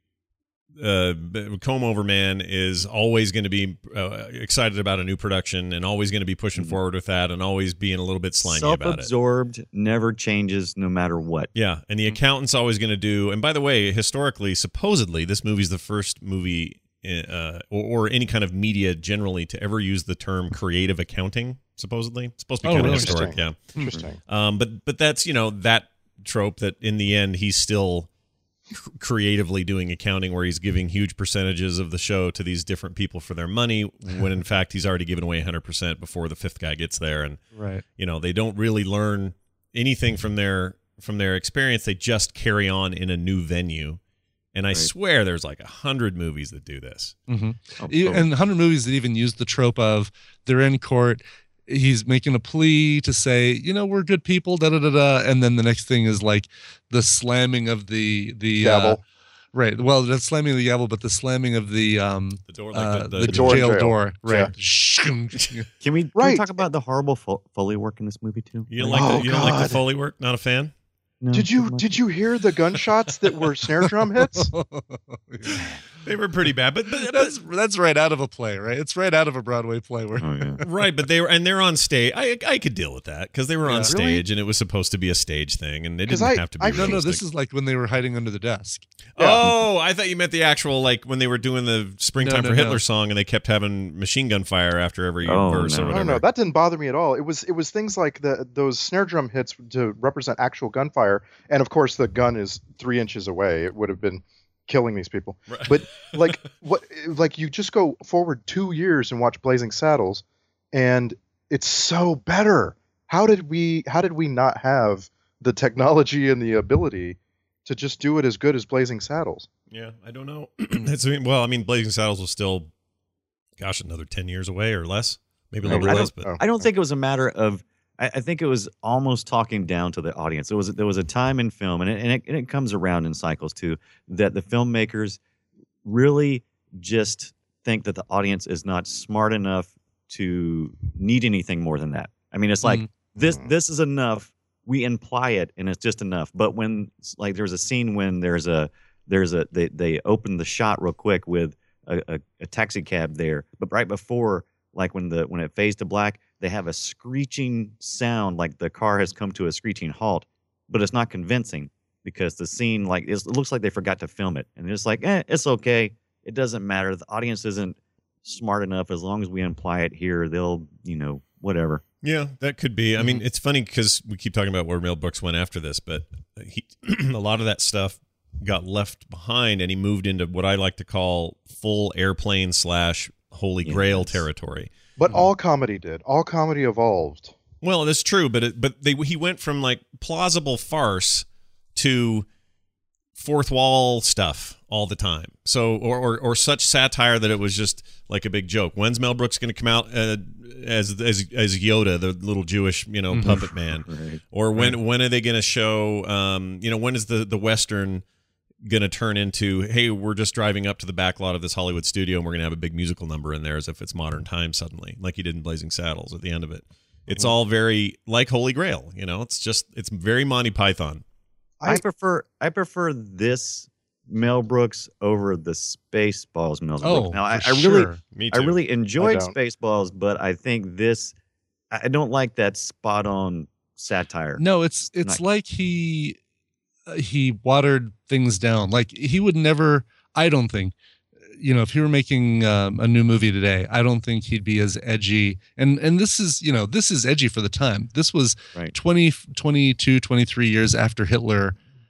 uh Comb Over Man is always going to be uh, excited about a new production and always going to be pushing Mhm. forward with that and always being a little bit slimy about it. Self-absorbed, never changes no matter what. Yeah, and the accountant's always going to do. And by the way, historically, supposedly, this movie's the first movie uh, or, or any kind of media generally to ever use the term creative accounting. Supposedly, it's supposed to be Oh, kind of really? historic. Yeah. Interesting. Um, but but that's you know that trope that in the end he's still cr- creatively doing accounting where he's giving huge percentages of the show to these different people for their money when in fact he's already given away one hundred percent before the fifth guy gets there, and right. you know they don't really learn anything from their from their experience. They just carry on in a new venue. And I Right. swear there's like a hundred movies that do this. Mm-hmm. Oh, E- totally. And one hundred movies that even use the trope of they're in court, he's making a plea to say, you know, we're good people, da da da da, and then the next thing is like the slamming of the the Gavel. Uh, right. Well, the slamming of the gavel, but the slamming of the um The door, like uh, the, the, the, the door in jail, jail. door, right? Can we, can Right. we talk about the horrible fo- Foley work in this movie too? You don't like Oh, the, you don't like the God. Foley work? Not a fan? No, Did you pretty much. did you hear the gunshots that were snare drum hits? They were pretty bad, but, but, but that's that's right out of a play, right? It's right out of a Broadway play. Where Oh yeah. right, but they were and they're on stage. I I could deal with that because they were on Yeah. stage and it was supposed to be a stage thing, and they 'Cause didn't I- have to be. I- no, no, this realistic. is like when they were hiding under the desk. Yeah. Oh, I thought you meant the actual like when they were doing the "Springtime No, for no, Hitler" no. song, and they kept having machine gun fire after every Oh, verse no. or No, whatever. no, that didn't bother me at all. It was it was things like the those snare drum hits to represent actual gunfire, and of course the gun is three inches away. It would have been killing these people. Right. But like what like you just go forward two years and watch Blazing Saddles, and it's so better. How did we how did we not have the technology and the ability to just do it as good as Blazing Saddles? Yeah, I don't know. It's, well, I mean, Blazing Saddles was still, gosh, another ten years away or less, maybe a little I bit don't- less. But Oh. I don't think it was a matter of. I, I think it was almost talking down to the audience. There was there was a time in film, and it, and it and it comes around in cycles too, that the filmmakers really just think that the audience is not smart enough to need anything more than that. I mean, it's like Mhm. this Mhm. this is enough. We imply it, and it's just enough. But when like there's a scene when there's a there's a they they open the shot real quick with a, a, a taxi cab there, but right before like when the when it fades to black, they have a screeching sound like the car has come to a screeching halt, but it's not convincing because the scene like it's, it looks like they forgot to film it, and it's like eh, it's okay, it doesn't matter. The audience isn't smart enough. As long as we imply it here, they'll you know whatever. yeah, that could be. I mean, Mhm. it's funny because we keep talking about where Mel Brooks went after this, but he, a lot of that stuff got left behind, and he moved into what I like to call full airplane slash Holy Grail Yes. territory. But all comedy did. All comedy evolved. Well, that's true, but it, but they he went from like plausible farce to fourth wall stuff all the time. So or or, or such satire that it was just like a big joke. When's Mel Brooks going to come out uh, as as as Yoda, the little Jewish you know Mhm. puppet man? Right. Or when when are they going to show? Um, you know, when is the the Western going to turn into? Hey, we're just driving up to the back lot of this Hollywood studio, and we're going to have a big musical number in there, as if it's modern times suddenly, like he did in Blazing Saddles at the end of it. It's all very like Holy Grail. You know, it's just it's very Monty Python. I, I- prefer I prefer this Mel Brooks over the Spaceballs Mel Oh, Brooks. Now I, for I really sure. Me I too. really enjoyed don't. Spaceballs, but I think this I I don't like that spot on satire. No, it's it's Nice. like he uh, he watered things down. Like he would never. I don't think. You know, if he were making um, a new movie today, I don't think he'd be as edgy. And and this is, you know, this is edgy for the time. This was Right. twenty, twenty-two, twenty-three years after Hitler,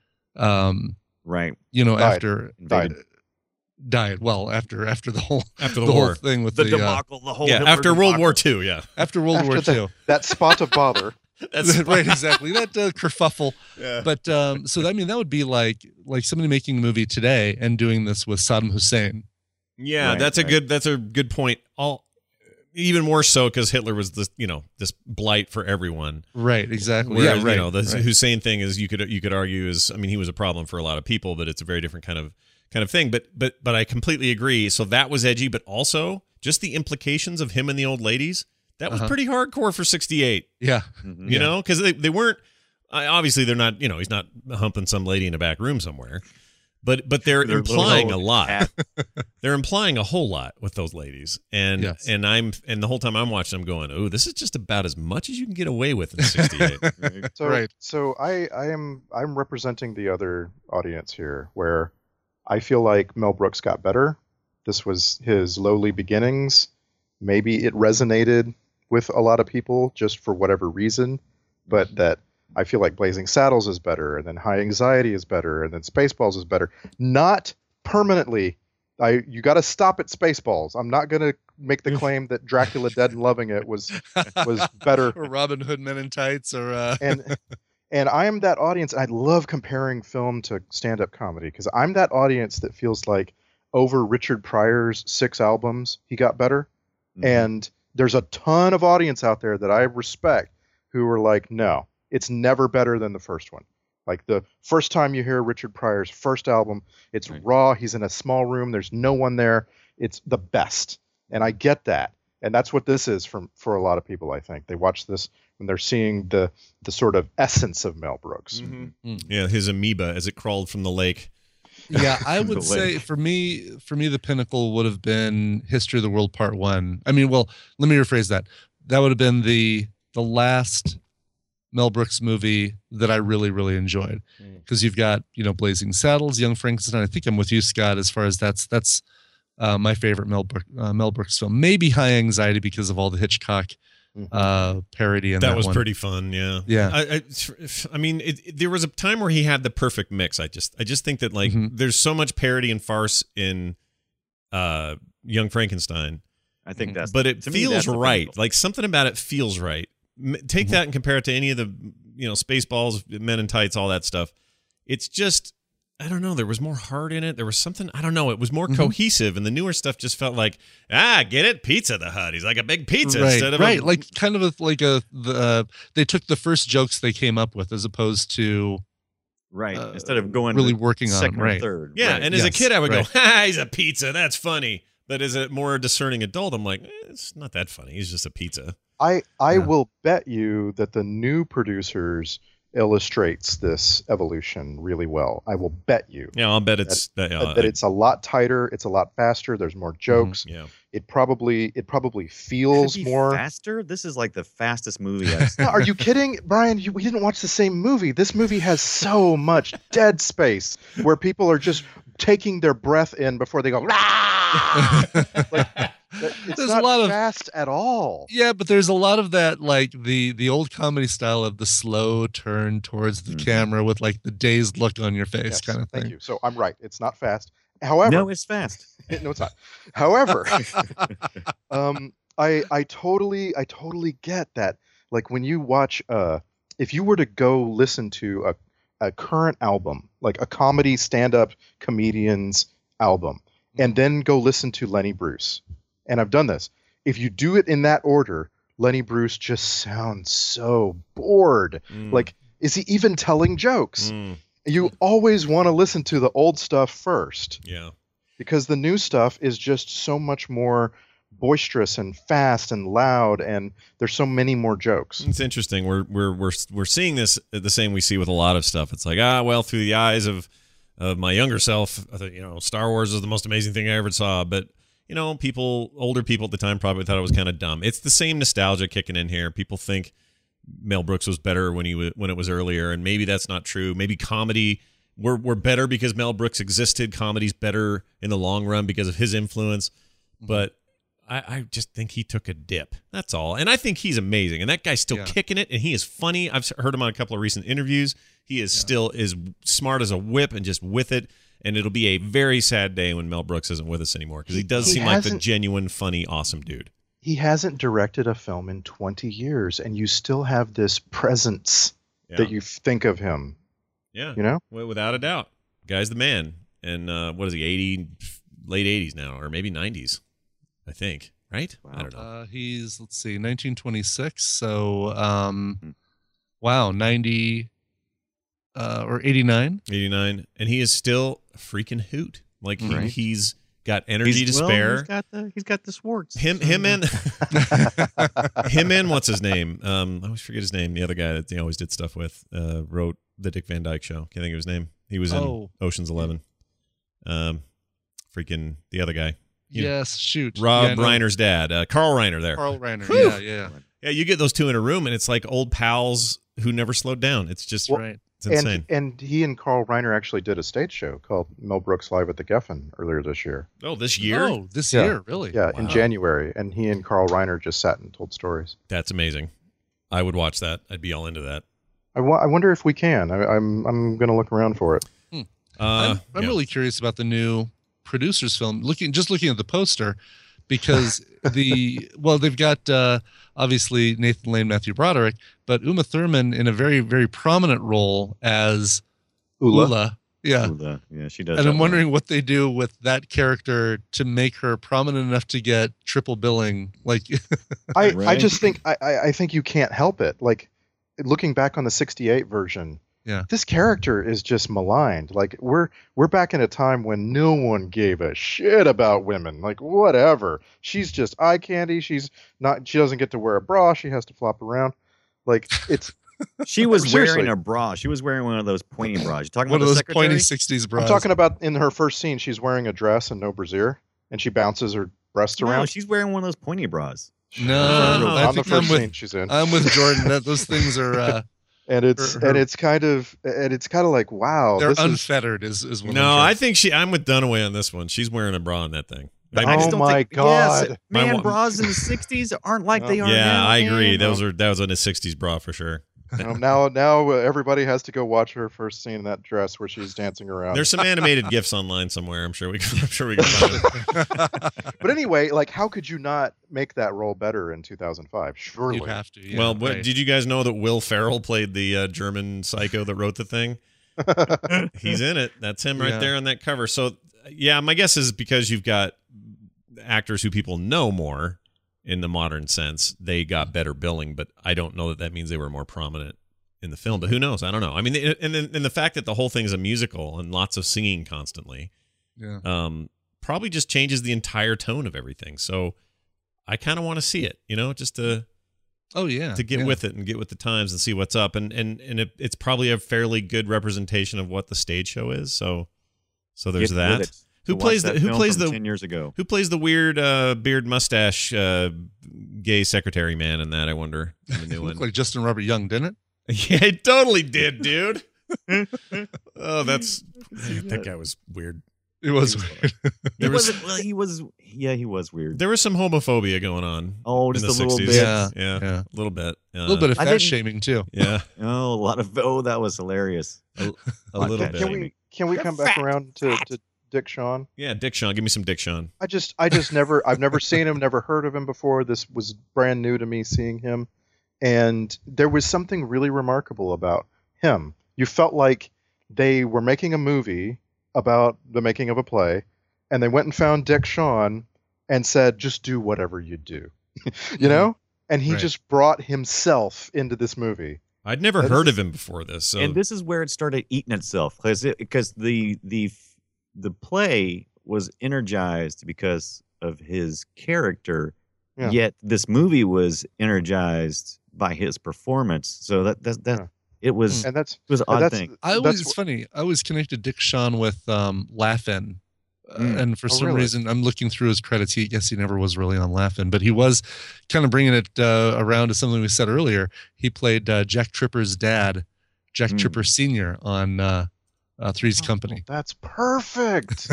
um, Right. you know, Died. after Invaded. died. Well, after after the whole After the the war. whole thing with The, the, uh, debacle, the whole Yeah, Hitler after World debacle. War Two. Yeah, after World After War the- Two. That spot of bother. that's Right, exactly. That uh, kerfuffle. Yeah. But um, so I mean, that would be like like somebody making a movie today and doing this with Saddam Hussein. Yeah, Right, that's a right. good that's a good point. All even more so because Hitler was this you know this blight for everyone. Right, exactly. Whereas, yeah, right. You know, the right. Hussein thing is you could you could argue is I mean he was a problem for a lot of people, but it's a very different kind of kind of thing. But but but I completely agree. So that was edgy, but also just the implications of him and the old ladies. That was Uh-huh. pretty hardcore for sixty-eight. Yeah, Mhm. You know, because they they weren't I- obviously they're not you know he's not humping some lady in a back room somewhere. But but they're Their little implying a old lot. hat. They're implying a whole lot with those ladies, and Yes. and I'm and the whole time I'm watching, I'm going, oh, this is just about as much as you can get away with in sixty-eight. Right. So, Right. so I, I am I'm representing the other audience here, where I feel like Mel Brooks got better. This was his lowly beginnings. Maybe it resonated with a lot of people just for whatever reason, but that I feel like Blazing Saddles is better, and then High Anxiety is better, and then Spaceballs is better. Not permanently. I you got to stop at Spaceballs. I'm not gonna make the claim that Dracula Dead and Loving It was was better. or Robin Hood Men in Tights, or uh, and and I am that audience. I love comparing film to stand-up comedy because I'm that audience that feels like over Richard Pryor's six albums, he got better. Mhm. And there's a ton of audience out there that I respect who are like, no, it's never better than the first one. Like the first time you hear Richard Pryor's first album, it's Right. raw. He's in a small room. There's no one there. It's the best. And I get that. And that's what this is from for a lot of people, I think. They watch this when they're seeing the the sort of essence of Mel Brooks. Mm-hmm. Yeah, his amoeba as it crawled from the lake. Yeah, I would say for me, for me, the pinnacle would have been History of the World Part One. I mean, well, let me rephrase that. That would have been the the last Mel Brooks movie that I really, really enjoyed, because you've got, you know, Blazing Saddles, Young Frankenstein. I think I'm with you, Scott, as far as that's that's uh, my favorite Mel Brooks, uh, Mel Brooks film. Maybe High Anxiety because of all the Hitchcock uh, parody in that, that was one. pretty fun. Yeah, yeah. I, I, I mean, it, it, there was a time where he had the perfect mix. I just, I just think that like Mm-hmm. there's so much parody and farce in uh, Young Frankenstein. I think that's, but it to me, that's feels the right. pinnacle. Like something about it feels right. M- Take that and compare it to any of the, you know, Spaceballs, Men in Tights, all that stuff. It's just, I don't know. There was more heart in it. There was something, I don't know. It was more Mhm. cohesive, and the newer stuff just felt like, ah, get it? Pizza the Hut. He's like a big pizza right, instead of right. a, like kind of a, like a the uh, they took the first jokes they came up with as opposed to Right. uh, Instead of going really to working on second them, or right. third. Yeah, right. and as a Yes, kid, I would right. go, ha, he's a pizza. That's funny. But as a more discerning adult, I'm like, eh, it's not that funny. He's just a pizza. I I Yeah. will bet you that the new producers illustrates this evolution really well. I will bet you Yeah, I'll bet it's that. that, Uh, that it's a lot tighter, it's a lot faster, there's more jokes. yeah. It probably it probably Could feels it be more faster. This is like the fastest movie I've seen. No, are you kidding, Brian? You, we didn't watch the same movie. This movie has so much dead space where people are just taking their breath in before they go. "Rah!" Like, that- it's There's a not lot of- fast at all. Yeah, but there's a lot of that, like the the old comedy style of the slow turn towards the Mhm. camera with like the dazed look on your face, Yes, kind of thank thing. you. So I'm right. It's not fast. However, No, it's fast. no, it's not. However, um, I I totally I totally get that. Like when you watch, uh, if you were to go listen to a a current album, like a comedy stand-up comedian's album, and then go listen to Lenny Bruce, and I've done this. If you do it in that order, Lenny Bruce just sounds so bored. Mm. Like, is he even telling jokes? Mm, You always want to listen to the old stuff first, yeah. because the new stuff is just so much more boisterous and fast and loud, and there's so many more jokes. It's interesting. We're we're we're we're seeing this the same we see with a lot of stuff. It's like, ah, well, through the eyes of of my younger self, I thought, you know, Star Wars is the most amazing thing I ever saw. But you know, people, older people at the time, probably thought it was kind of dumb. It's the same nostalgia kicking in here. People think Mel Brooks was better when he was, when it was earlier, and maybe that's not true. Maybe comedy we're we're better because Mel Brooks existed. Comedy's better in the long run because of his influence. But I, I just think he took a dip. That's all. And I think he's amazing. And that guy's still Yeah. kicking it, and he is funny. I've heard him on a couple of recent interviews. He is still is smart as a whip and just with it. And it'll be a very sad day when Mel Brooks isn't with us anymore, because he does He seem like the hasn't- genuine, funny, awesome dude. He hasn't directed a film in twenty years, and you still have this presence Yeah. that you think of him. Yeah. You know? Well, without a doubt. Guy's the man. And uh, what is he, eighty, late eighties now, or maybe nineties, I think. Right? I don't know. Uh, he's let's see, nineteen twenty-six. So, um, wow, ninety uh, or eighty-nine. eighty-nine. And he is still a freaking hoot. Like, he, Right. he's got energy He's- to well, spare. He's got the he's got the Swartz. Him, him, and him, and what's his name? Um, I always forget his name. The other guy that he always did stuff with uh, wrote the Dick Van Dyke Show. Can't think of his name. He was in Oh. Ocean's Eleven. Um, freaking the other guy, You- Yes, shoot. Rob Yeah, no, Reiner's dad, uh, Carl Reiner. There, Carl Reiner. Whew. Yeah, yeah. yeah. You get those two in a room, and it's like old pals who never slowed down. It's just Well, Right. it's insane. And and he and Carl Reiner actually did a stage show called Mel Brooks Live at the Geffen earlier this year. oh, this year, Oh, this Yeah. year, really? Yeah, in Wow. January, and he and Carl Reiner just sat and told stories. that's amazing. I would watch that. I'd be all into that. I, wa- I wonder if we can. I, I'm I'm going to look around for it. Uh, I'm, I'm yeah. really curious about the new producers film. Looking just looking at the poster, because the well, they've got uh, obviously Nathan Lane, Matthew Broderick, but Uma Thurman in a very very prominent role as Ula. Ula. Yeah. Ooh, the- yeah, she does. And that I'm well. wondering what they do with that character to make her prominent enough to get triple billing. Like, I, I Right. just think I, I I think you can't help it. Like looking back on the sixty-eight version, Yeah. this character is just maligned. Like we're we're back in a time when no one gave a shit about women. Like whatever. She's just eye candy. She's not she doesn't get to wear a bra. She has to flop around. Like it's. She was Seriously. wearing a bra. She was wearing one of those pointy bras. You talking One about of the those secretary? pointy sixties bras. I'm talking about in her first scene. She's wearing a dress and no brassiere, and she bounces her breasts No, around. she's wearing one of those pointy bras. No, Oh, I on the think I'm first with, scene she's in. I'm with Jordan. That those things are uh, and it's her- her- and it's kind of and it's kind of like wow. they're this is, unfettered. Is is what I'm No, trying I to- think she. I'm with Dunaway on this one. She's wearing a bra in that thing. I- I just Oh don't my think, God. Yes, My man, wa- bras in the sixties aren't like No. they are yeah, now. I agree. man. Those are that was in a sixties bra for sure. Um, now, now uh, everybody has to go watch her first scene in that dress where she's dancing around. There's some animated gifs online somewhere. I'm sure we can. I'm sure we can find them. But anyway, like, how could you not make that role better in two thousand five? Surely. You'd have to. Yeah, well, what, right. did you guys know that Will Ferrell played the uh, German psycho that wrote the thing? He's in it. That's him right Yeah. there on that cover. So, yeah, my guess is because you've got actors who people know more in the modern sense, they got better billing. But I don't know that that means they were more prominent in the film. But who knows? I don't know. I mean, and and and the fact that the whole thing is a musical and lots of singing constantly, Yeah. um, probably just changes the entire tone of everything. So, I kind of want to see it. You know, just to. Oh yeah. to get yeah. with it and get with the times and see what's up, and and and it, it's probably a fairly good representation of what the stage show is. So, so there's Get that. with it. Who Go plays watch the that Who film plays from the ten years ago? Who plays the weird uh, beard mustache uh, gay secretary man in that? I wonder. In the new Looked one. like Justin Robert Young, didn't it? Yeah, it totally did, dude. Oh, that's that guy was weird. It was weird. He There was wasn't. Well, he was. Yeah, he was weird. there was some homophobia going on. Oh, in just the a little sixties. bit. Yeah. yeah, Yeah. a little bit, uh, A little bit of I fat didn't- shaming too. yeah, Oh, a lot of. Oh, that was hilarious. a Like little that. bit. Can we can we You're come back fat, around to, fat. to Dick Shawn? Yeah, Dick Shawn. Give me some Dick Shawn. I just I just never I've never seen him, never heard of him before. This was brand new to me seeing him, and there was something really remarkable about him. You felt like they were making a movie about the making of a play, and they went and found Dick Shawn and said, "Just do whatever you do," you know. And he Right. just brought himself into this movie. I'd never That heard is- of him before this. So And this is where it started eating itself, because because the the the play was energized because of his character, Yeah. yet this movie was energized by his performance. So that that that Yeah. it was And that's it was an and odd that's thing. I that's always, wh- it's funny. I always connected Dick Shawn with um, Laugh-In. Uh, Mm. and for Oh, some really? reason, I'm looking through his credits. He, yes, he never was really on Laugh-In, but he was kind of bringing it uh, around to something we said earlier. He played uh, Jack Tripper's dad, Jack Mm. Tripper Senior on uh, uh, Three's Oh, Company. That's perfect.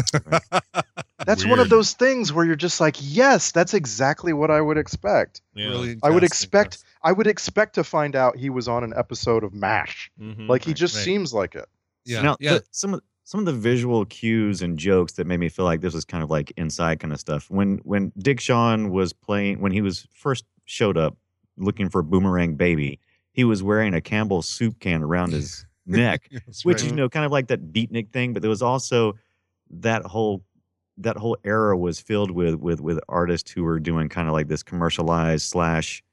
That's one Weird. of those things where you're just like, yes, that's exactly what I would expect. yeah. Brilliant I would casting, expect yes. I would expect to find out he was on an episode of MASH. Mhm. Like he Right, just right. seems like it. Yeah, Now, yeah. the, some of some of the visual cues and jokes that made me feel like this was kind of like inside kind of stuff. When when Dick Shawn was playing, when he was first showed up looking for Boomerang Baby, he was wearing a Campbell's soup can around his neck, That's which right. you know, kind of like that beatnik thing. But there was also that whole that whole era was filled with with with artists who were doing kind of like this commercialized slash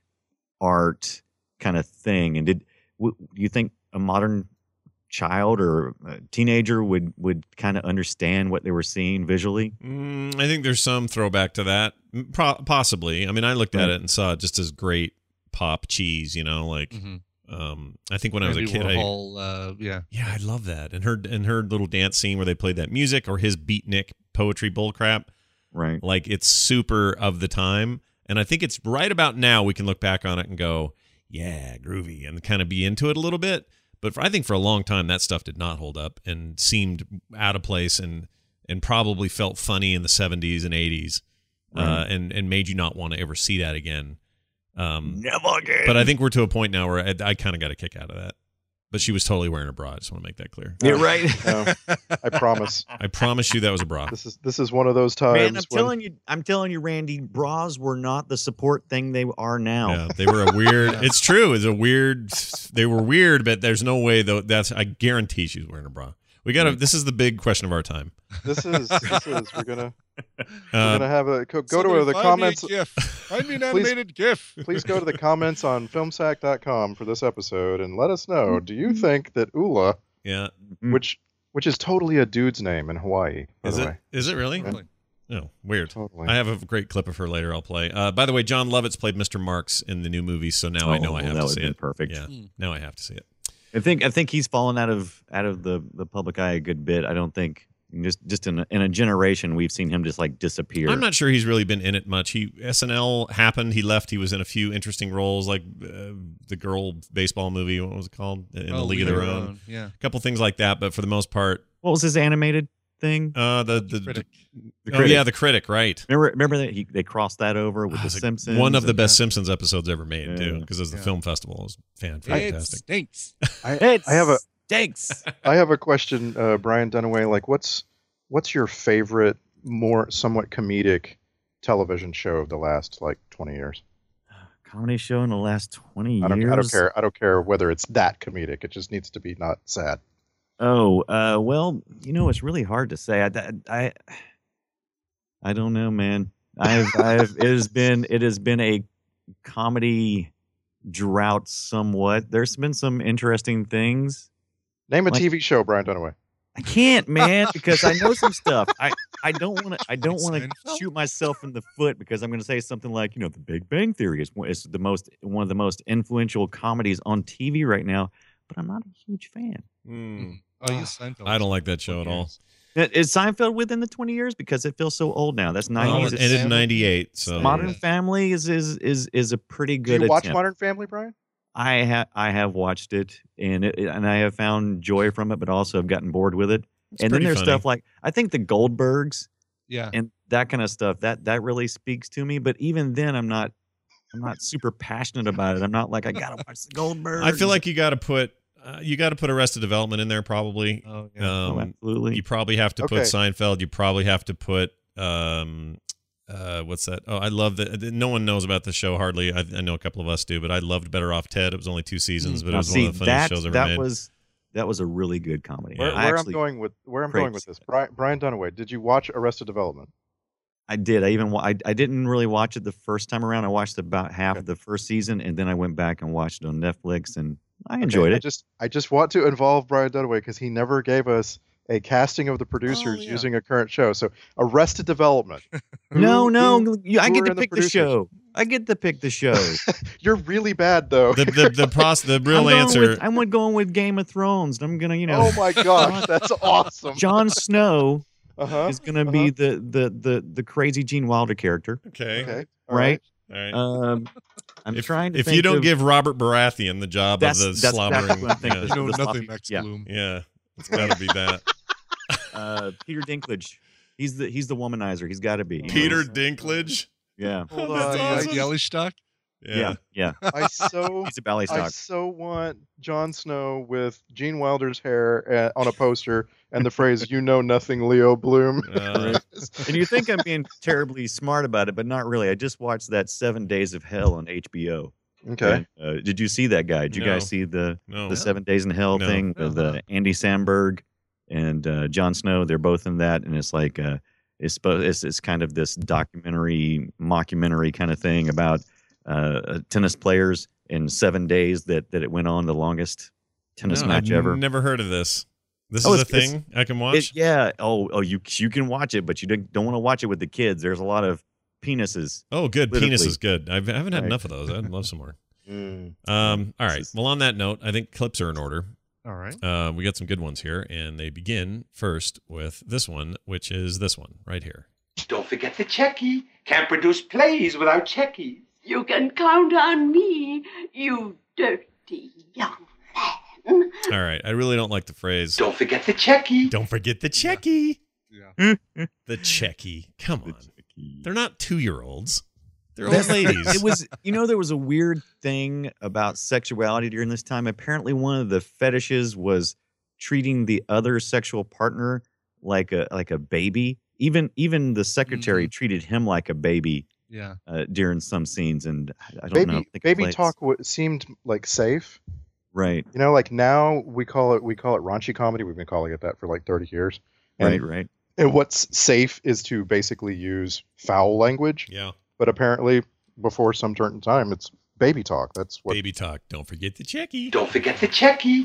art kind of thing. And did w- do you think a modern child or a teenager would would kind of understand what they were seeing visually? Mm, I think there's some throwback to that, M- pro- possibly. I mean, I looked at Right. it and saw it just as great pop cheese. You know, like Mhm. um, I think when I was a Andy kid, I, Warhol, uh, yeah. yeah, I love that. And her and her little dance scene where they played that music or his beatnik poetry bullcrap. Right. Like it's super of the time. And I think it's right about now we can look back on it and go, yeah, groovy, and kind of be into it a little bit. But for, I think for a long time that stuff did not hold up and seemed out of place and and probably felt funny in the seventies and eighties, uh, Right. and and made you not want to ever see that again. Um, Never again. but I think we're to a point now where I, I kind of got a kick out of that. But she was totally wearing a bra. I just want to make that clear. You're right. No, I promise. I promise you that was a bra. This is this is one of those times Man, I'm when telling you, I'm telling you, Randy, bras were not the support thing they are now. Yeah, they were a weird. It's true. It's a weird. They were weird, but there's no way though. That's I guarantee she's wearing a bra. We got to. This is the big question of our time. this is this is we're gonna we're Uh, gonna have a go, go Somebody to the find comments. Me a GIF. Find me an Please- animated GIF. Please go to the comments on filmsack dot com for this episode and let us know. Do you think that Ula, yeah. Mm. which which is totally a dude's name in Hawaii, by Is the it? way, Is it really? Really? Oh, weird. Totally. I have a great clip of her later I'll play. Uh, by the way, John Lovitz played Mister Marks in the new movie, so now I know I Oh, have that to would've see been it. perfect. Yeah, now I have to see it. I think I think he's fallen out of out of the, the public eye a good bit. I don't think just just in a, in a generation we've seen him just like disappear. I'm not sure he's really been in it much. He S N L happened. He left. He was in a few interesting roles, like uh, the girl baseball movie. What was it called? In Oh, the League of Their Own. Yeah. A couple things like that, but for the most part, What was his animated thing? uh, the the, Critic. The oh Critic. yeah, the critic, right? Remember remember that he they crossed that over with Ah, the it's like Simpsons. one of the and- best Simpsons episodes ever made, too, Yeah. because it was the Yeah. film festival. It was fan It fantastic. stinks. I, It I have a stinks. I have a question, uh, Brian Dunaway. Like, what's what's your favorite, more somewhat comedic television show of the last like twenty years? Comedy show in the last twenty I don't, years. I don't care. I don't care whether it's that comedic. It just needs to be not sad. Oh, uh, well, you know, it's really hard to say. I, I, I don't know, man. I've, I've, it has been, it has been a comedy drought somewhat. There's been some interesting things. Name a Like- T V show, Brian Dunaway. I can't, man, because I know some stuff. I, I don't want to, I don't want to Seinfeld? shoot myself in the foot because I'm going to say something like, you know, The Big Bang Theory is, is the most, one of the most influential comedies on T V right now, but I'm not a huge fan. Hmm. Oh, you Seinfeld. I don't like that show at all. Is Seinfeld within the twenty years? Because it feels so old now. That's Well, nineties. it ended in ninety-eight, so Modern Yeah. Family is is is is a pretty Do good you watch attempt. Modern Family, Brian? I have I have watched it and it, and I have found joy from it, but also have gotten bored with it. It's and then pretty there's funny. stuff like I think the Goldbergs Yeah. and that kind of stuff that that really speaks to me. But even then, I'm not I'm not super passionate about it. I'm not like I gotta watch the Goldbergs. I feel like you got to put uh, you got to put Arrested Development in there probably. Oh, Um, yeah. oh, absolutely. You probably have to put Okay. Seinfeld. You probably have to put um, uh, what's that? Oh, I love that. No one knows about the show hardly. I, I know a couple of us do, but I loved Better Off Ted. It was only two seasons, but it Now, was see, one of the funniest that shows ever that made. was that was a really good comedy. Yeah. Where, I where actually I'm going with where I'm Great going with this, Brian, Brian Dunaway. Did you watch Arrested Development? I did. I even wa- I, I didn't really watch it the first time around. I watched about half Okay. of the first season, and then I went back and watched it on Netflix, and I Okay, enjoyed I it. just I just want to involve Brian Dunaway because he never gave us a casting of the producers Oh, yeah. using a current show. So Arrested Development. no, Who- no, who- you- I who get are to in the pick the, producers? show. I get to pick the show. You're really bad though. the the the, pros, the real I'm going answer. With, I'm going with Game of Thrones. And I'm gonna, you know, Oh my gosh, that's awesome. Jon Snow Uh-huh. is gonna be the, the the the crazy Gene Wilder character, okay. Okay. all right? All right. Um, I'm if, trying to. if think you don't of, give Robert Baratheon the job of That's- the that's exactly slobbering, what I'm thinking. yeah, You know the nothing, sloppy- Max yeah. Bloom. yeah, it's got to be that. uh, Peter Dinklage, he's the he's the womanizer. He's got to be Peter Dinklage. Yeah, Hold That's on. Uh, awesome. Yellowstock? yeah, yeah. I so He's a ballet I stock. so want Jon Snow with Gene Wilder's hair uh, on a poster and the phrase "You know nothing, Leo Bloom." Uh, And you think I'm being terribly smart about it, but not really. I just watched that Seven Days of Hell on H B O. Okay. And, uh, did you see that guy? Did you No. guys see the no. the Seven Days in Hell No. thing with uh, Andy Samberg and uh, Jon Snow? They're both in that, and it's like uh, it's supposed it's, it's kind of this documentary, mockumentary kind of thing about uh, tennis players in seven days that that it went on, the longest tennis No, match I've ever. Never heard of this. This Oh, is a it's- it's- thing I can watch. It, yeah. Oh, oh, you you can watch it, but you don't, don't want to watch it with the kids. There's a lot of penises. oh, good. Penis politically. is good. I've, I haven't had Right. enough of those. I'd love some more. Mm. Um. All right. This is- Well, on that note, I think clips are in order. All right. Uh, we got some good ones here, and they begin first with this one, which is this one right here. Don't forget the Checky. Can't produce plays without Checky. You can count on me, you dirty young man. All right. I really don't like the phrase. Don't forget the Checky. Don't forget the checky. Yeah. The checky. Come on. They're not two-year-olds. They're old That's- ladies. It was, you know, there was a weird thing about sexuality during this time. Apparently, one of the fetishes was treating the other sexual partner like a like a baby. Even even the secretary treated him like a baby Yeah. uh, during some scenes, and I I don't Baby, know. I think it baby plays- talk w- seemed like safe. right, You know, like now we call it we call it raunchy comedy. We've been calling it that for like thirty years. And, right, right. And what's safe is to basically use foul language. yeah. But apparently, before some certain time, it's baby talk. That's what. Baby talk. Don't forget the checky. Don't forget the Checky.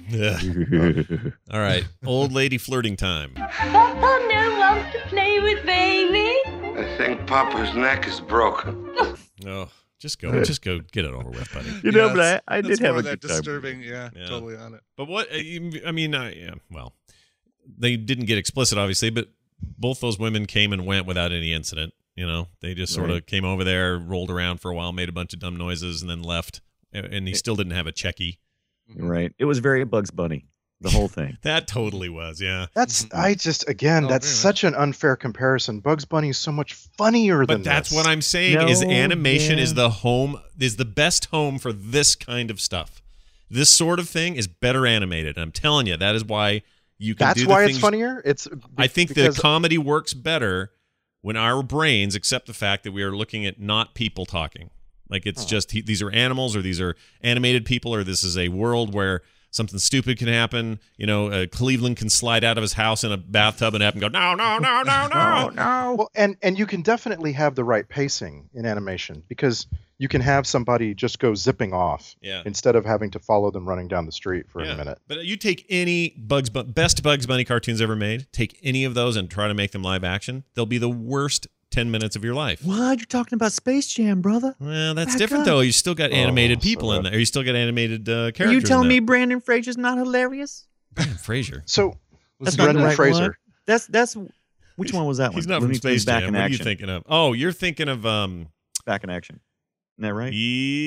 Ugh. All right. Old lady flirting time. Papa no wants to play with baby. I think Papa's neck is broken. No, just go, just go, get it over with, buddy. You know, Yeah, but I, that's- I that's did have more a of that good time. disturbing. Yeah, Yeah. totally on it. But what uh, you- I mean, uh, yeah, well, they didn't get explicit, obviously, but both those women came and went without any incident. You know, they just sort Right. of came over there, rolled around for a while, made a bunch of dumb noises, and then left. And and he still didn't have a checkie. Right. It was very Bugs Bunny, the whole thing. That totally was, yeah. That's Mhm. I just again Oh, that's very much. such an unfair comparison. Bugs Bunny is so much funnier than But that's this. what I'm saying is No, animation yeah. is the home is the best home for this kind of stuff. This sort of thing is better animated. I'm telling you, that is why you can That's do the why it's things- funnier. It's I think the because comedy works better when our brains accept the fact that we are looking at not people talking. Like it's just he, these are animals, or these are animated people, or this is a world where something stupid can happen. You know, uh, Cleveland can slide out of his house in a bathtub and have him go, no, no, no, no, no, no. Well, and and you can definitely have the right pacing in animation because you can have somebody just go zipping off Yeah. instead of having to follow them running down the street for Yeah. a minute. But you take any Bugs Bu- best Bugs Bunny cartoons ever made, take any of those and try to make them live action, they'll be the worst ten minutes of your life. What? You're talking about Space Jam, brother? Well, that's Back different up. though. You still got animated Oh, people so in there. You still got animated uh, characters. Are you telling in me that. Brandon Fraser's not hilarious? Brandon Fraser? So That's Was not it the Brendan right Fraser. one. That's that's which one was that one? He's not Looney from Tunes Space Back Jam. in What are you Action. thinking of? Oh, you're thinking of um. Back in Action. Isn't that right?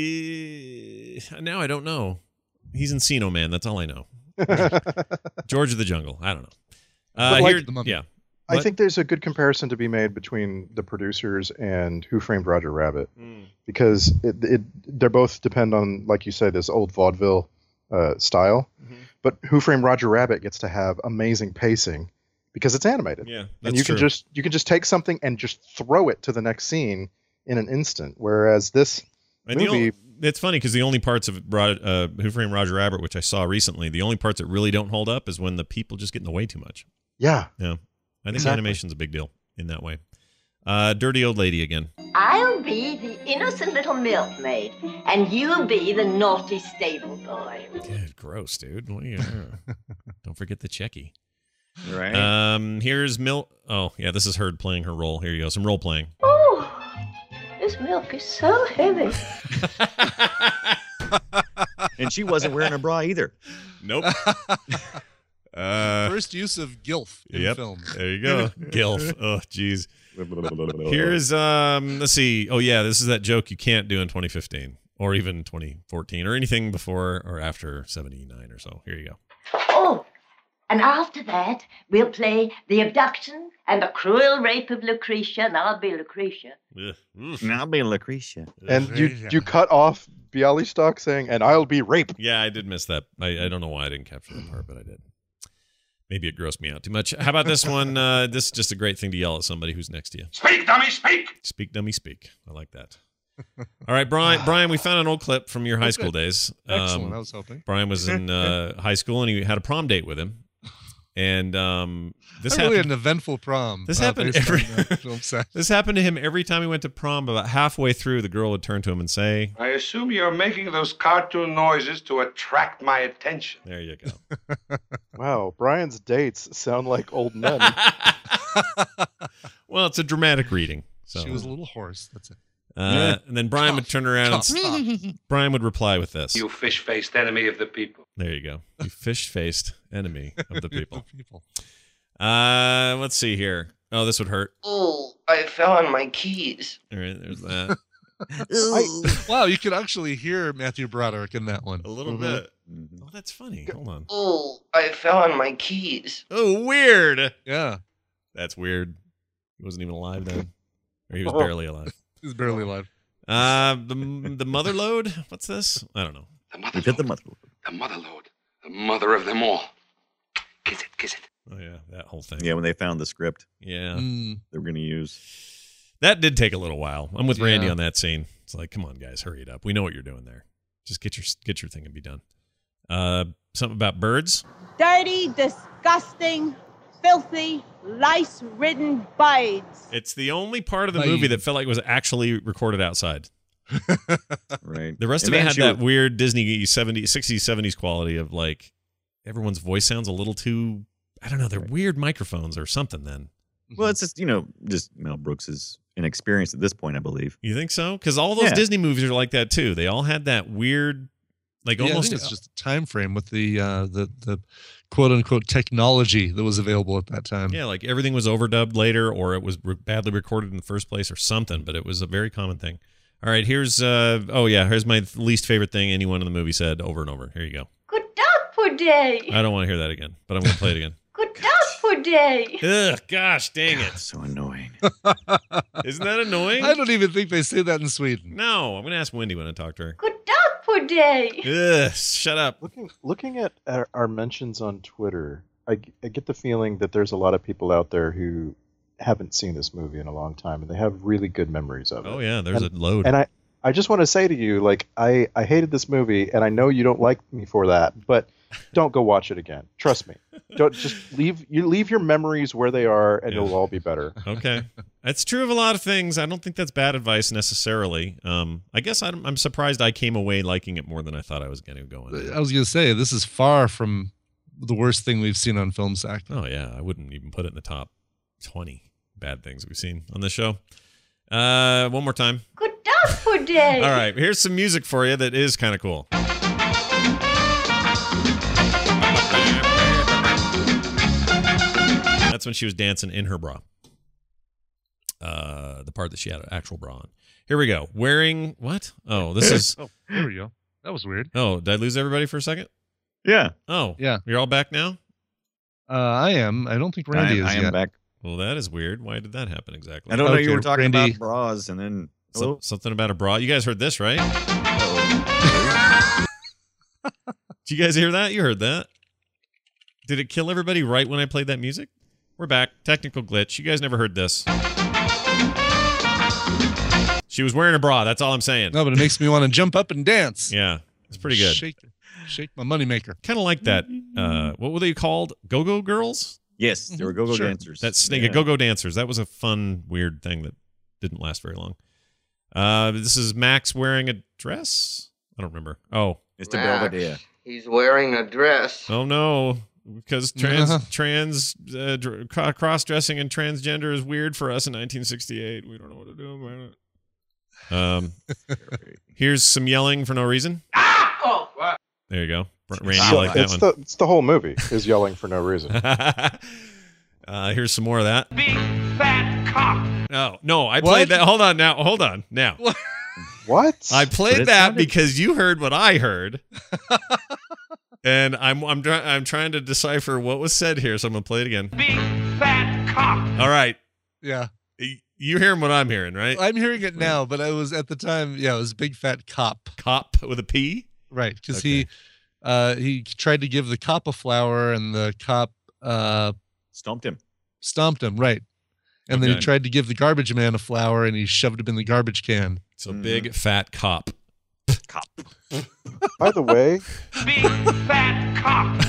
He, now I don't know. He's Encino Man. That's all I know. George of the Jungle. I don't know. Uh, But like here, the Mummy. yeah. I What? think there's a good comparison to be made between the producers and Who Framed Roger Rabbit because it, it they're both depend on, like you say, this old vaudeville uh, style. Mhm. But Who Framed Roger Rabbit gets to have amazing pacing because it's animated. Yeah, and that's you true. can just you can just take something and just throw it to the next scene in an instant. Whereas this And the movie, only, it's funny because the only parts of Rod, uh, Who Framed Roger Rabbit, which I saw recently, the only parts that really don't hold up is when the people just get in the way too much. yeah, Yeah, I think Exactly. animation's a big deal in that way. Uh, Dirty Old Lady again. I'll be the innocent little milkmaid, and you'll be the naughty stable boy. Dude, gross, dude. What are you, don't forget the Checky. Right. Um, here's Mil. Oh, yeah, this is her playing her role. Here you go, some role playing. Oh, this milk is so heavy. And she wasn't wearing a bra either. Nope. Uh, First use of gilf in yep. film. There you go. Gilf. Oh, jeez. Here's um. Let's see. Oh yeah, this is that joke you can't do in twenty fifteen or even twenty fourteen or anything before or after seventy-nine or so. Here you go. Oh, and after that, we'll play the abduction and the cruel rape of Lucretia, and I'll be Lucretia. Ugh. Oof. Now being Lucretia. and you Yeah. you cut off Bialystok saying, "And I'll be rape." Yeah, I did miss that. I, I don't know why I didn't capture that part, but I did. Maybe it grossed me out too much. How about this one? Uh, this is just a great thing to yell at somebody who's next to you. Speak, dummy, speak! Speak, dummy, speak. I like that. All right, Brian. Brian, we found an old clip from your high school days. Excellent. Um, I was hoping. Brian was in uh, high school and he had a prom date with him, and um, this Not really happened. an eventful prom. This uh, happened based every- on that film set. This happened to him every time he went to prom. About halfway through, the girl would turn to him and say, I assume you're making those cartoon noises to attract my attention. "There you go." Wow, Brian's dates sound like old men. Well, it's a dramatic reading. So, She was a little hoarse. That's it. uh, and then Brian would turn around and Tough. s- Brian would reply with this. You fish-faced enemy of the people. There you go. You fish-faced enemy of the people. The people. Uh, let's see here. Oh, this would hurt. Oh, I fell on my keys. All right, there's that. Wow, you could actually hear Matthew Broderick in that one. A little Mhm. bit. Oh, that's funny. Hold on. Oh, I fell on my keys. Oh, weird. Yeah, That's weird. He wasn't even alive then, or he was Oh. barely alive. he's barely alive. Uh, the the mother load. What's this? I don't know. The mother We did the lode. mother. The mother lode. The mother of them all. Kiss it, kiss it. Oh yeah, that whole thing. Yeah, when they found the script Yeah. Mm, they were going to use. That did take a little while. I'm with Randy Yeah. on that scene. It's like, come on, guys, hurry it up. We know what you're doing there. Just get your get your thing and be done. Uh, something about birds. Dirty, disgusting, filthy, lice-ridden birds. It's the only part of the Bye. movie that felt like it was actually recorded outside. Right. The rest And of it man, had she that was- weird Disney seventies, sixties, seventies quality of like everyone's voice sounds a little too. I don't know. They're weird microphones or something. Then Well, it's just, you know, just Mel Brooks's inexperience at this point, I believe. You think so? Because all those Yeah. Disney movies are like that too. They all had that weird, like Yeah, I almost. think it's just a time frame with the uh, the the quote unquote technology that was available at that time. Yeah, like everything was overdubbed later, or it was re- badly recorded in the first place, or something. But it was a very common thing. All right, here's uh oh yeah, here's my least favorite thing anyone in the movie said over and over. Here you go. Good dog for day. I don't want to hear that again, but I'm going to play it again. Good dog for day. Ugh, gosh, dang it! So annoying. Isn't that annoying? I don't even think they say that in Sweden. No, I'm going to ask Wendy when I talk to her. Good dog for day. Ugh, shut up. Looking looking at our, our mentions on Twitter, I, g- I get the feeling that there's a lot of people out there who haven't seen this movie in a long time, and they have really good memories of it. Oh yeah, there's and, a load. And I, I just want to say to you, like, I, I hated this movie, and I know you don't like me for that, but don't go watch it again. Trust me. Don't just leave you leave your memories where they are, and Yeah. it'll all be better. Okay, that's true of a lot of things. I don't think that's bad advice necessarily. Um, I guess I'm, I'm surprised I came away liking it more than I thought I was going to go in. I was going to say, this is far from the worst thing we've seen on Film Sack. Oh yeah, I wouldn't even put it in the top twenty bad things we've seen on this show. Uh, one more time. Good dog for day. All right, here's some music for you that is kind of cool. That's when she was dancing in her bra. Uh, the part that she had an actual bra on. Here we go. Wearing what? Oh, this is. Oh, there we go. That was weird. Oh, did I lose everybody for a second? Yeah. Oh, Yeah. You're all back now? Uh, I am. I don't think Randy I, is I am yet. back. Well, that is weird. Why did that happen exactly? I don't know. Okay, You were talking Randy. about bras, and then So- oh, something about a bra. You guys heard this, right? uh-oh. Did you guys hear that? You heard that. Did it kill everybody right when I played that music? We're back. Technical glitch. You guys never heard this. She was wearing a bra. That's all I'm saying. No, but it makes me want to jump up and dance. Yeah, it's pretty good. Shake, shake my moneymaker. Kind of like that. Uh, what were they called? Go-Go Girls? Yes, they were go-go Sure. dancers. That snake, Yeah. Go-Go Dancers. That was a fun, weird thing that didn't last very long. Uh, this is Max wearing a dress? I don't remember. Oh. Mister Max. Belvedere. He's wearing a dress. Oh, no. Because trans, trans uh, dr- cro- cross-dressing and transgender is weird for us in nineteen sixty-eight. We don't know what to do about it. Um, here's some yelling for no reason. Oh, what? There you go. R- Randy, So you like that it's one. the it's the whole movie is yelling for no reason. uh, here's some more of that. Big fat cock. Oh, no, I What? played that. Hold on now. Hold on. Now. What? I But played it that sounded- because you heard what I heard. And I'm I'm try- I'm trying to decipher what was said here, so I'm going to play it again. Big fat cock. All right. Yeah. Y- You're hearing what I'm hearing, right? I'm hearing it now, but I was at the time, yeah, it was Big Fat Cop. Cop with a P? Right. Because Okay. he uh, he tried to give the cop a flower, and the cop uh, Stomped him. stomped him, right. And then he Okay. tried to give the garbage man a flower, and he shoved him in the garbage can. So Mhm. big fat cop. Cop. By the way, Big fat cock.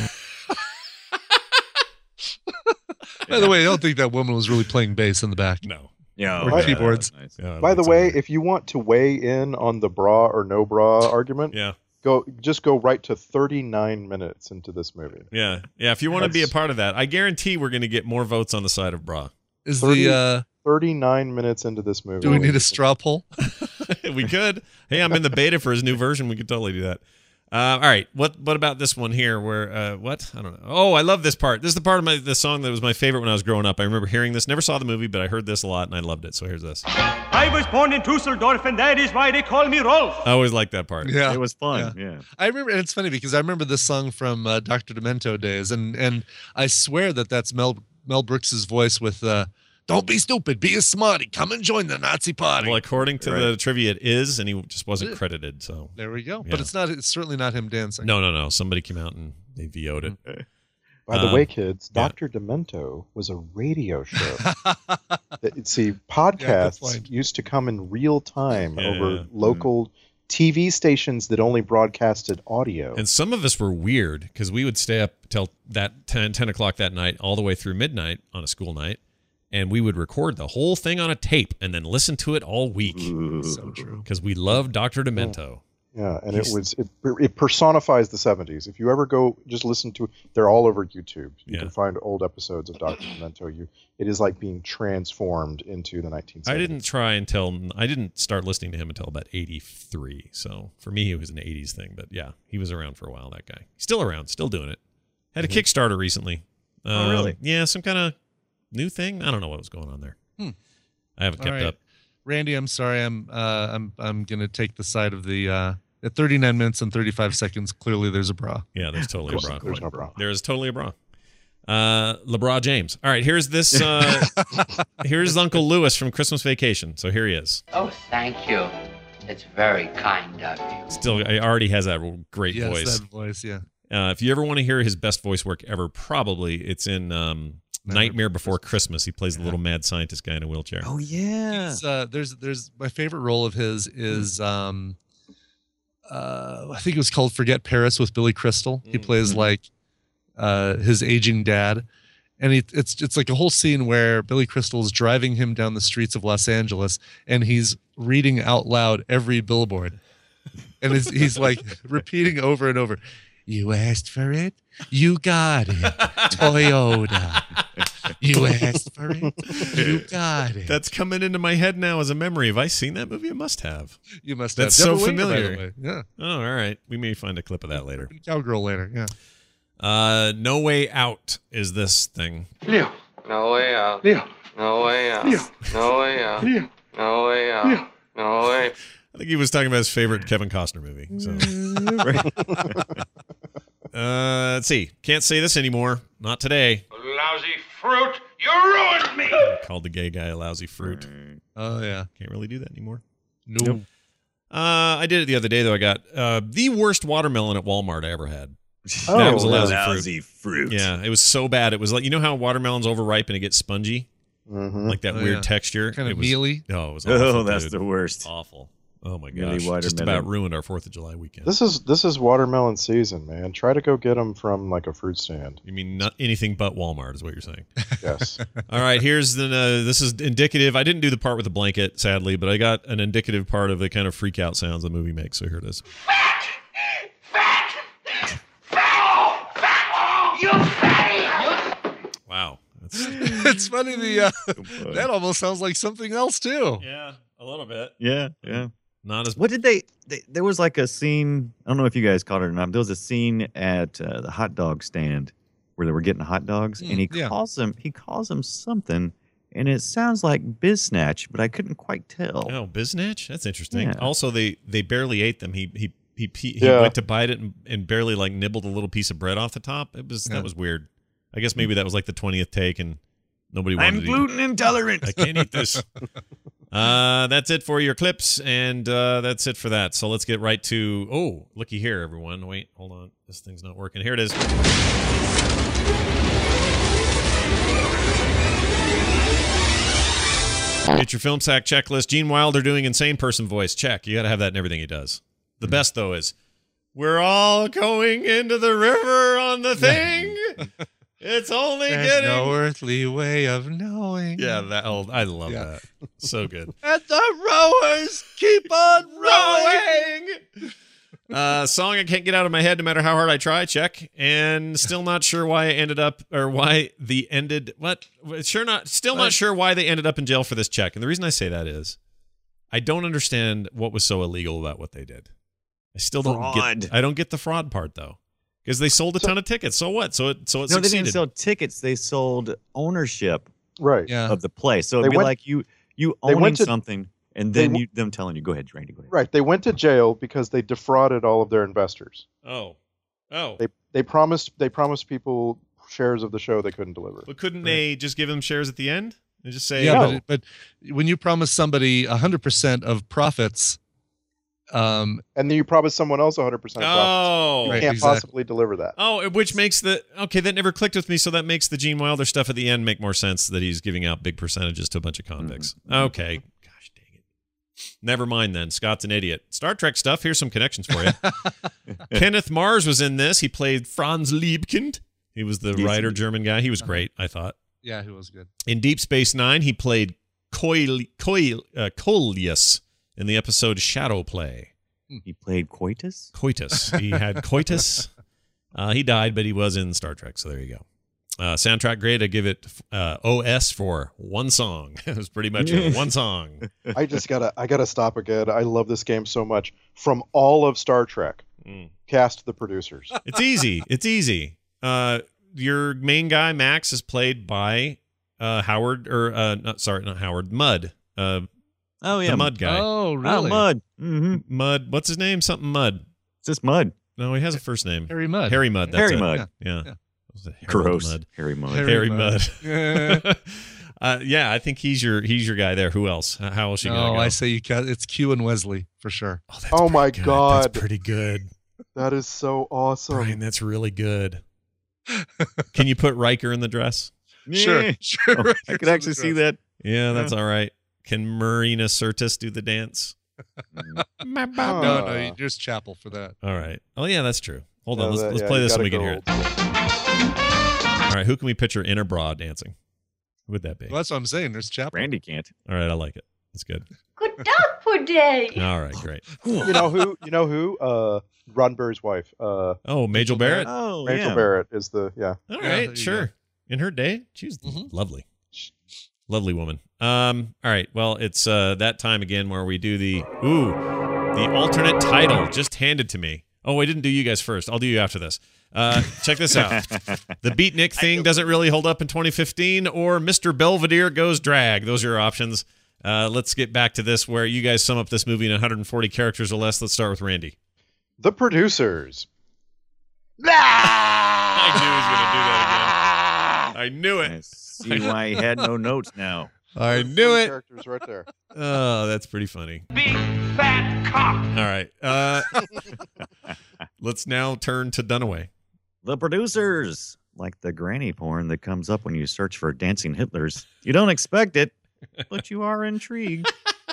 By the way, I don't think that woman was really playing bass in the back. No. Yeah. Or okay, keyboards. that was nice. Yeah, I by don't the think so way, either. if you want to weigh in on the bra or no bra argument, Yeah. go just go right to thirty-nine minutes into this movie. Yeah. Yeah. If you want to be a That's- part of that, I guarantee we're going to get more votes on the side of bra. Is thirty the uh, thirty-nine minutes into this movie. do we need a straw poll? We could. Hey, I'm in the beta for his new version. We could totally do that. Uh, all right. What What about this one here? Where uh, what? I don't know. Oh, I love this part. This is the part of my the song that was my favorite when I was growing up. I remember hearing this. Never saw the movie, but I heard this a lot and I loved it. So here's this. I was born in Dusseldorf, and that is why they call me Rolf. I always liked that part. Yeah. It was fun. Yeah. I remember, and it's funny because I remember this song from uh, Doctor Demento days, and and I swear that that's Mel Mel Brooks's voice with uh, "Don't be stupid, be a smarty, come and join the Nazi party." Well, according to Right. the trivia, it is, and he just wasn't credited. So There we go. Yeah. But it's not. It's certainly not him dancing. no, no, no. Somebody came out and they VO'd it. By the Um, way, kids, yeah. Doctor Demento was a radio show. That- See, Yeah, good podcasts point. used to come in real time Yeah. over local T V stations that only broadcasted audio. And some of us were weird because we would stay up till that ten, ten o'clock that night, all the way through midnight on a school night, and we would record the whole thing on a tape and then listen to it all week Ooh. So true. because we loved Doctor Demento. Yeah, and He's- it was it, it personifies the seventies. If you ever go, just listen to, they're all over YouTube. You Yeah. can find old episodes of Doctor Demento. You, it is like being transformed into the nineteen I seventies. didn't try until I didn't start listening to him until about eighty-three. So for me, it was an eighties thing. But yeah, he was around for a while. That guy, still around, still doing it. Had a Mhm. Kickstarter recently. Oh, Um, really? Yeah, some kind of new thing. I don't know what was going on there. Hmm. I haven't All kept right. up. Randy, I'm sorry. I'm uh, I'm I'm gonna take the side of the uh, at thirty-nine minutes and thirty-five seconds. Clearly, there's a bra. Yeah, there's totally a bra. There's no bra. There is totally a bra. Uh, LeBron James. All right, here's this. Uh, here's Uncle Lewis from Christmas Vacation. So here he is. Oh, thank you. It's very kind of you. Still, he already has that great Yes, voice. that voice. Yeah. Uh, if you ever want to hear his best voice work ever, probably it's in um, Nightmare Before Christmas. He plays the little mad scientist guy in a wheelchair. Oh yeah. He's, uh, there's there's my favorite role of his is um, uh, I think it was called Forget Paris with Billy Crystal. He plays like uh, his aging dad, and he, it's it's like a whole scene where Billy Crystal is driving him down the streets of Los Angeles, and he's reading out loud every billboard, and he's, he's like repeating over and over. You asked for it, you got it. Toyota. You asked for it, you got it. That's coming into my head now as a memory. Have I seen that movie? I must have. You must That's have. so Deborah Winger, by the familiar. way. Yeah. Oh, all right. We may find a clip of that later. Cowgirl later. Yeah. Uh, No Way Out is this thing. Leo. No way out. Leo. No way out. Leo. No way out. Leo. No way out. Leo. No way. I think he was talking about his favorite Kevin Costner movie. So, uh, let's see. Can't say this anymore. Not today. Lousy fruit. You ruined me. Called the gay guy a lousy fruit. Oh yeah. Can't really do that anymore. No. Uh, I did it the other day though. I got uh, the worst watermelon at Walmart I ever had. Oh, that was a lousy, lousy fruit. fruit. Yeah, it was so bad. It was like, you know how watermelon's overripe and it gets spongy, Mhm. like that Oh, weird yeah. texture. Kind of it was, mealy. Oh, it was awful, Oh, that's dude. the worst. Awful. Oh my Mealy gosh! Just watermelon. about ruined our Fourth of July weekend. This is this is watermelon season, man. Try to go get them from like a fruit stand. You mean not anything but Walmart is what you're saying? Yes. All right, here's the. Uh, this is indicative. I didn't do the part with the blanket, sadly, but I got an indicative part of the kind of freak out sounds the movie makes. So here it is. You fatty. Wow. That's, It's funny. The uh, that almost sounds like something else too. yeah, a little bit. Yeah, yeah. Not as. What did they, they? There was like a scene. I don't know if you guys caught it or not. There was a scene at uh, the hot dog stand where they were getting hot dogs, Mm, and he yeah. calls them. He calls them something, and it sounds like biznatch, but I couldn't quite tell. Oh, biznatch. That's interesting. Yeah. Also, they they barely ate them. He he he he, he Yeah. went to bite it and, and barely like nibbled a little piece of bread off the top. It was Yeah. that was weird. I guess maybe that was like the twentieth take, and nobody wanted I'm to eat it. gluten intolerant. I can't eat this. Uh, that's it for your clips, and uh, that's it for that. So let's get right to. Oh, looky here, everyone. Wait, hold on. This thing's not working. Here it is. Get your film sack checklist. Gene Wilder doing insane person voice. Check. You got to have that in everything he does. The best though is, we're all going into the river on the thing. It's only There's getting. no earthly way of knowing. Yeah, that old. I love Yeah. that. So good. And the rowers keep on rowing. Uh, song I can't get out of my head no matter how hard I try. Check. And still not sure why I ended up, or why the ended. What? Sure not. Still not What? sure why they ended up in jail for this check. And the reason I say that is, I don't understand what was so illegal about what they did. I still don't Fraud. get. I don't get the fraud part though, because they sold a ton of tickets. So what? So it so it No, they succeeded. didn't sell tickets. They sold ownership Right. Yeah. of the place. So it'd They be went- like you you they owning went to- something, and they then w- you them telling you, "Go ahead, Randy, go ahead." Right. They went to jail because they defrauded all of their investors. oh, oh. They they promised they promised people shares of the show they couldn't deliver. But couldn't they just give them shares at the end and just say, Yeah, No. but, it, but when you promise somebody one hundred percent of profits, um, And then you promise someone else one hundred percent profits. oh, You Right, can't exactly. possibly deliver that. Oh, which makes the okay. That never clicked with me. So that makes the Gene Wilder stuff at the end make more sense. That he's giving out big percentages to a bunch of convicts. Okay, gosh dang it. Never mind then. Scott's an idiot. Star Trek stuff. Here's some connections for you. Kenneth Mars was in this. He played Franz Liebkind. He was the Yes, writer he- German guy. He was great. I thought. yeah, he was good. In Deep Space Nine, he played Coil, Coil, uh, Coelius in the episode Shadow Play. He played Coitus? Coitus. He had Coitus. Uh, he died, but he was in Star Trek, so there you go. Uh, soundtrack grade, I give it uh, O S for one song. It was pretty much it, one song. I just gotta, I gotta stop again. I love this game so much. From all of Star Trek, mm. cast the producers. It's easy. It's easy. Uh, your main guy Max is played by uh, Howard, or uh, not sorry, not Howard, Mudd. Uh, oh yeah, the Mudd guy. Oh really? Oh, Mudd. Mm-hmm. Mudd. What's his name? Something Mudd. It's just Mudd. No, he has a first name. Harry Mudd. Harry Mudd. That's Harry it. Mudd. Yeah. yeah. yeah. Gross. Mudd. Harry Mudd. Harry, Harry Mudd. Mudd. uh, yeah, I think he's your he's your guy there. Who else? How else you gonna No, go? I say you got it's Q and Wesley for sure. Oh, that's Oh my good. God. That's pretty good. That is so awesome. Brian, that's really good. Can you put Riker in the dress? Sure, sure. Oh, I could actually see that. Yeah, that's all right. Can Marina Sirtis do the dance? No, no, you just Chapel for that. All right. Oh yeah, that's true. Hold No, on. Let's, that- let's yeah, play you this and gotta we can go hear it. All right. Who can we picture in or broad dancing? Who would that be? Well, that's what I'm saying. There's Chapel. Randy can't. All right. I like it. That's good. Good dog for day. All right. Great. You know who? You know who? Uh, Roddenberry's wife. Uh, Oh, Majel Barrett. Oh Rachel yeah. Barrett is the yeah. All Yeah, right. there you Sure. In her day, she was Mhm. lovely. Lovely woman. Um. All right. Well, it's uh, that time again where we do the ooh, the alternate title just handed to me. Oh, I didn't do you guys first. I'll do you after this. Uh, check this out. The Beatnik thing doesn't really hold up in twenty fifteen, or Mister Belvedere goes drag. Those are your options. Uh, let's get back to this where you guys sum up this movie in one hundred forty characters or less. Let's start with Randy. The producers. I knew he was going to do that again. I knew it. I see why he had no notes now. I knew it. Characters right there. Oh, that's pretty funny. Big fat cock. All right. Uh, let's now turn to Dunaway. The producers, like the granny porn that comes up when you search for dancing Hitlers. You don't expect it, but you are intrigued.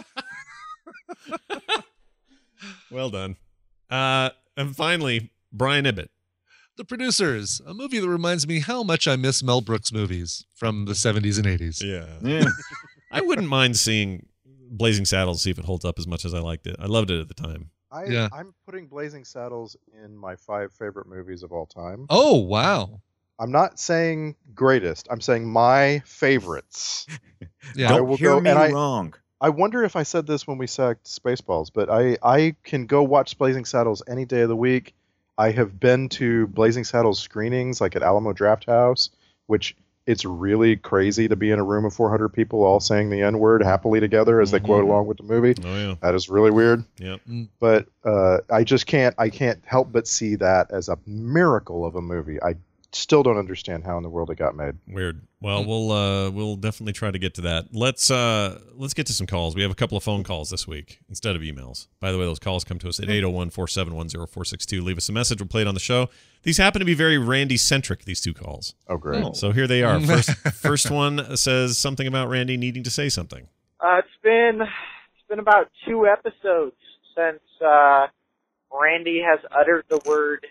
Well done. Uh, and finally, Brian Ibbett. The Producers, a movie that reminds me how much I miss Mel Brooks movies from the seventies and eighties. Yeah. Yeah. I wouldn't mind seeing Blazing Saddles, see if it holds up as much as I liked it. I loved it at the time. I, Yeah. I'm putting Blazing Saddles in my five favorite movies of all time. Oh, wow. I'm not saying greatest. I'm saying my favorites. Yeah. I Don't will hear go- me and I- wrong. I wonder if I said this when we sacked Spaceballs, but I, I can go watch Blazing Saddles any day of the week. I have been to Blazing Saddles screenings, like at Alamo Draft House, which it's really crazy to be in a room of four hundred people all saying the N-word happily together as they quote along with the movie. Oh, yeah. That is really weird. Yep. But uh, I just can't I can't help but see that as a miracle of a movie. I still don't understand how in the world it got made. Weird. Well, we'll uh, we'll definitely try to get to that. Let's uh, let's get to some calls. We have a couple of phone calls this week instead of emails. By the way, those calls come to us at eight oh one, four seven one, oh four six two. Leave us a message. We'll play it on the show. These happen to be very Randy-centric, these two calls. Oh, great. Oh. So here they are. First, first one says something about Randy needing to say something. Uh, it's been it's been about two episodes since uh, Randy has uttered the word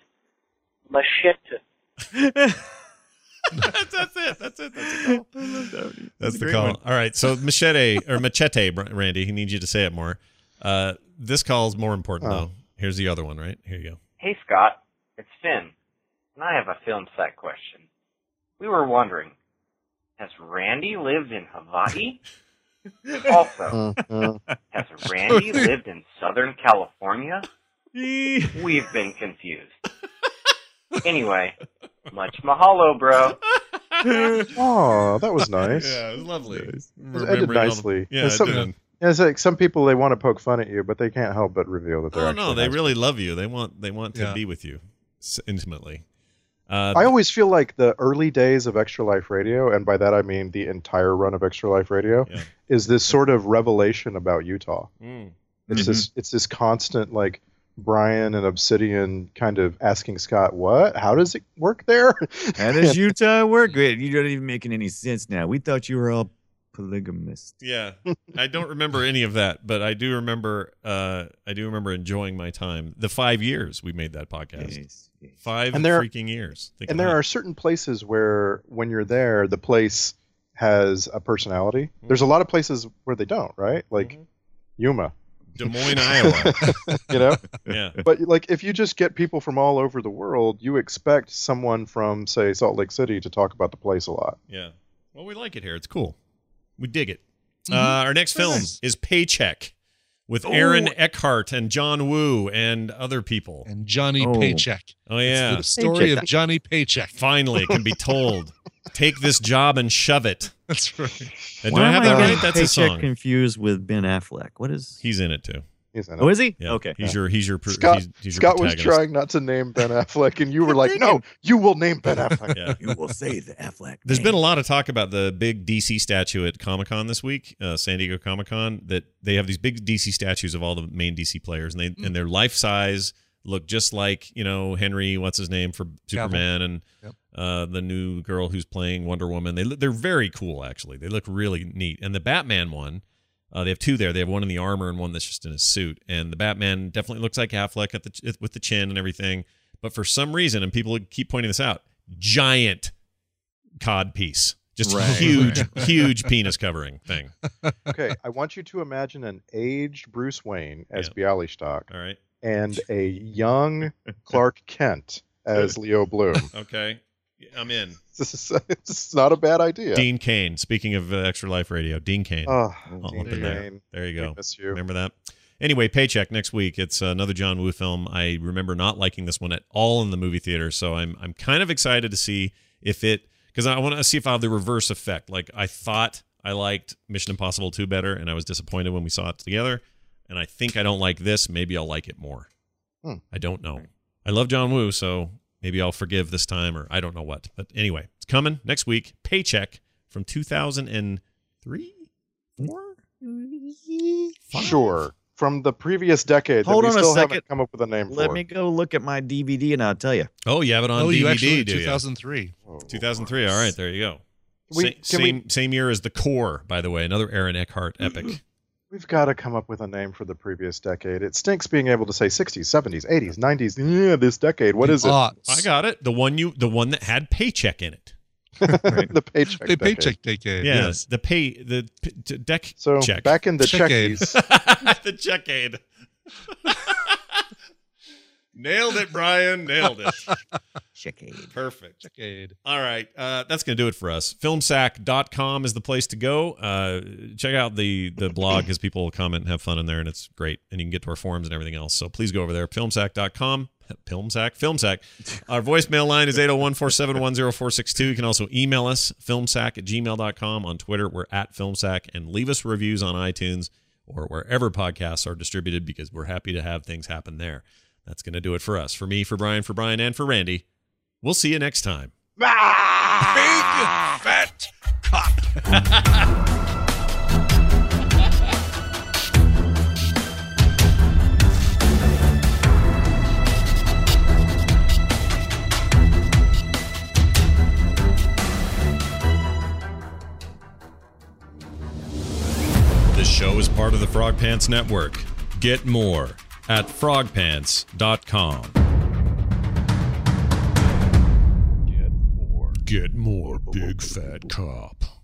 machete. that's, that's it. That's it. That's the call. That's, that's the call. One. All right. So machete or machete, Randy. He needs you to say it more. Uh, this call is more important oh. though. Here's the other one. Right here you go. Hey Scott, it's Finn, and I have a film set question. We were wondering, has Randy lived in Hawaii? Also, has Randy lived in Southern California? We've been confused. Anyway, much mahalo, bro. Oh, that was nice. Yeah, it was lovely. It ended nicely. The, yeah, some, it did. Yeah, it's like some people, they want to poke fun at you, but they can't help but reveal that they're oh, actually no, they nice really people. love you. They want they want to Yeah. be with you intimately. Uh, I always feel like the early days of Extra Life Radio, and by that I mean the entire run of Extra Life Radio, Yeah. is this sort of revelation about Utah. Mm. It's Mhm. this it's this constant like Brian and Obsidian kind of asking Scott, what? How does it work there? How does Utah work? Wait, you're not even making any sense now. We thought you were all polygamist. Yeah, I don't remember any of that, but I do remember. Uh, I do remember enjoying my time. The five years we made that podcast. Yes, yes. Five And there- freaking years. Think And of there that. are certain places where when you're there, the place has a personality. There's a lot of places where they don't, right? Like Mhm. Yuma. Des Moines, Iowa. You know? Yeah. But like, if you just get people from all over the world, you expect someone from, say, Salt Lake City to talk about the place a lot. Yeah. Well, we like it here. It's cool. We dig it. Mm-hmm. Uh, our next film nice. is Paycheck with Oh. Aaron Eckhart and John Woo and other people. And Johnny Oh. Paycheck. Oh, yeah. It's the story Paycheck. of Johnny Paycheck. Finally, it can be told. Take this job and shove it. That's right. And Why do I am have I that getting right? That's a Paycheck song. confused with Ben Affleck? What is? He's in it too. He's in it. Oh, is he? Yeah. Okay. He's your he's your pr- Scott, he's, he's your Scott was protagonist. trying not to name Ben Affleck, and you were like, no, you will name Ben Affleck. Yeah. You will say the Affleck. There's name. been a lot of talk about the big D C statue at Comic-Con this week, uh, San Diego Comic-Con, that they have these big D C statues of all the main D C players, and they Mm. and they're life size, look just like, you know, Henry, what's his name for Superman, and Yep. uh, the new girl who's playing Wonder Woman. They look- they're very cool, actually. They look really neat. And the Batman one, uh, they have two there. They have one in the armor and one that's just in his suit. And the Batman definitely looks like Affleck at the with the chin and everything. But for some reason, and people keep pointing this out, giant cod piece. Just Right. huge, huge penis covering thing. Okay, I want you to imagine an aged Bruce Wayne as Yeah. Bialystok All right. and a young Clark Kent as Leo Bloom. Okay. I'm in. This is it's not a bad idea. Dean Cain. Speaking of uh, Extra Life Radio, Dean Cain. Oh, I'll Dean lump in there. Cain. There you We go. miss you. Remember that? Anyway, Paycheck next week. It's another John Woo film. I remember not liking this one at all in the movie theater, so I'm I'm kind of excited to see if it, because I want to see if I have the reverse effect. Like, I thought I liked Mission Impossible two better, and I was disappointed when we saw it together. And I think I don't like this. Maybe I'll like it more. Hmm. I don't know. I love John Woo, so maybe I'll forgive this time, or I don't know what. But anyway, it's coming next week. Paycheck from two thousand three? Four? Sure. From the previous decade Hold that we on a still second. haven't come up with a name Let for. me go look at my D V D and I'll tell you. Oh, you have it on Oh, D V D, you actually do you? two thousand three. Oh, two thousand three. All right, there you go. We- Sa- can same we- same year as The Core, by the way, another Aaron Eckhart epic. We've got to come up with a name for the previous decade. It stinks being able to say sixties, seventies, eighties, nineties. Yeah, this decade. What is it? I got it. The one you, the one that had Paycheck in it. the paycheck. The decade. Paycheck decade. Yeah, Yes. the pay, the p- t- deck So check. back in the Checkade. checkies. the checkade. Nailed it, Brian. Nailed it. Checkade. Perfect. Checkade. All right. Uh, that's going to do it for us. filmsack dot com is the place to go. Uh, check out the, the blog because people will comment and have fun in there, and it's great. And you can get to our forums and everything else. So please go over there. filmsack dot com. Filmsack? Filmsack. Our voicemail line is eight oh one, four seven one, oh four six two. You can also email us, filmsack at gmail dot com. On Twitter, we're at filmsack. And leave us reviews on iTunes or wherever podcasts are distributed because we're happy to have things happen there. That's going to do it for us. For me, for Brian, for Brian, and for Randy. We'll see you next time. Big fat cop. This show is part of the Frog Pants Network. Get more at frog pants dot com. Get more. Get more, big fat cop.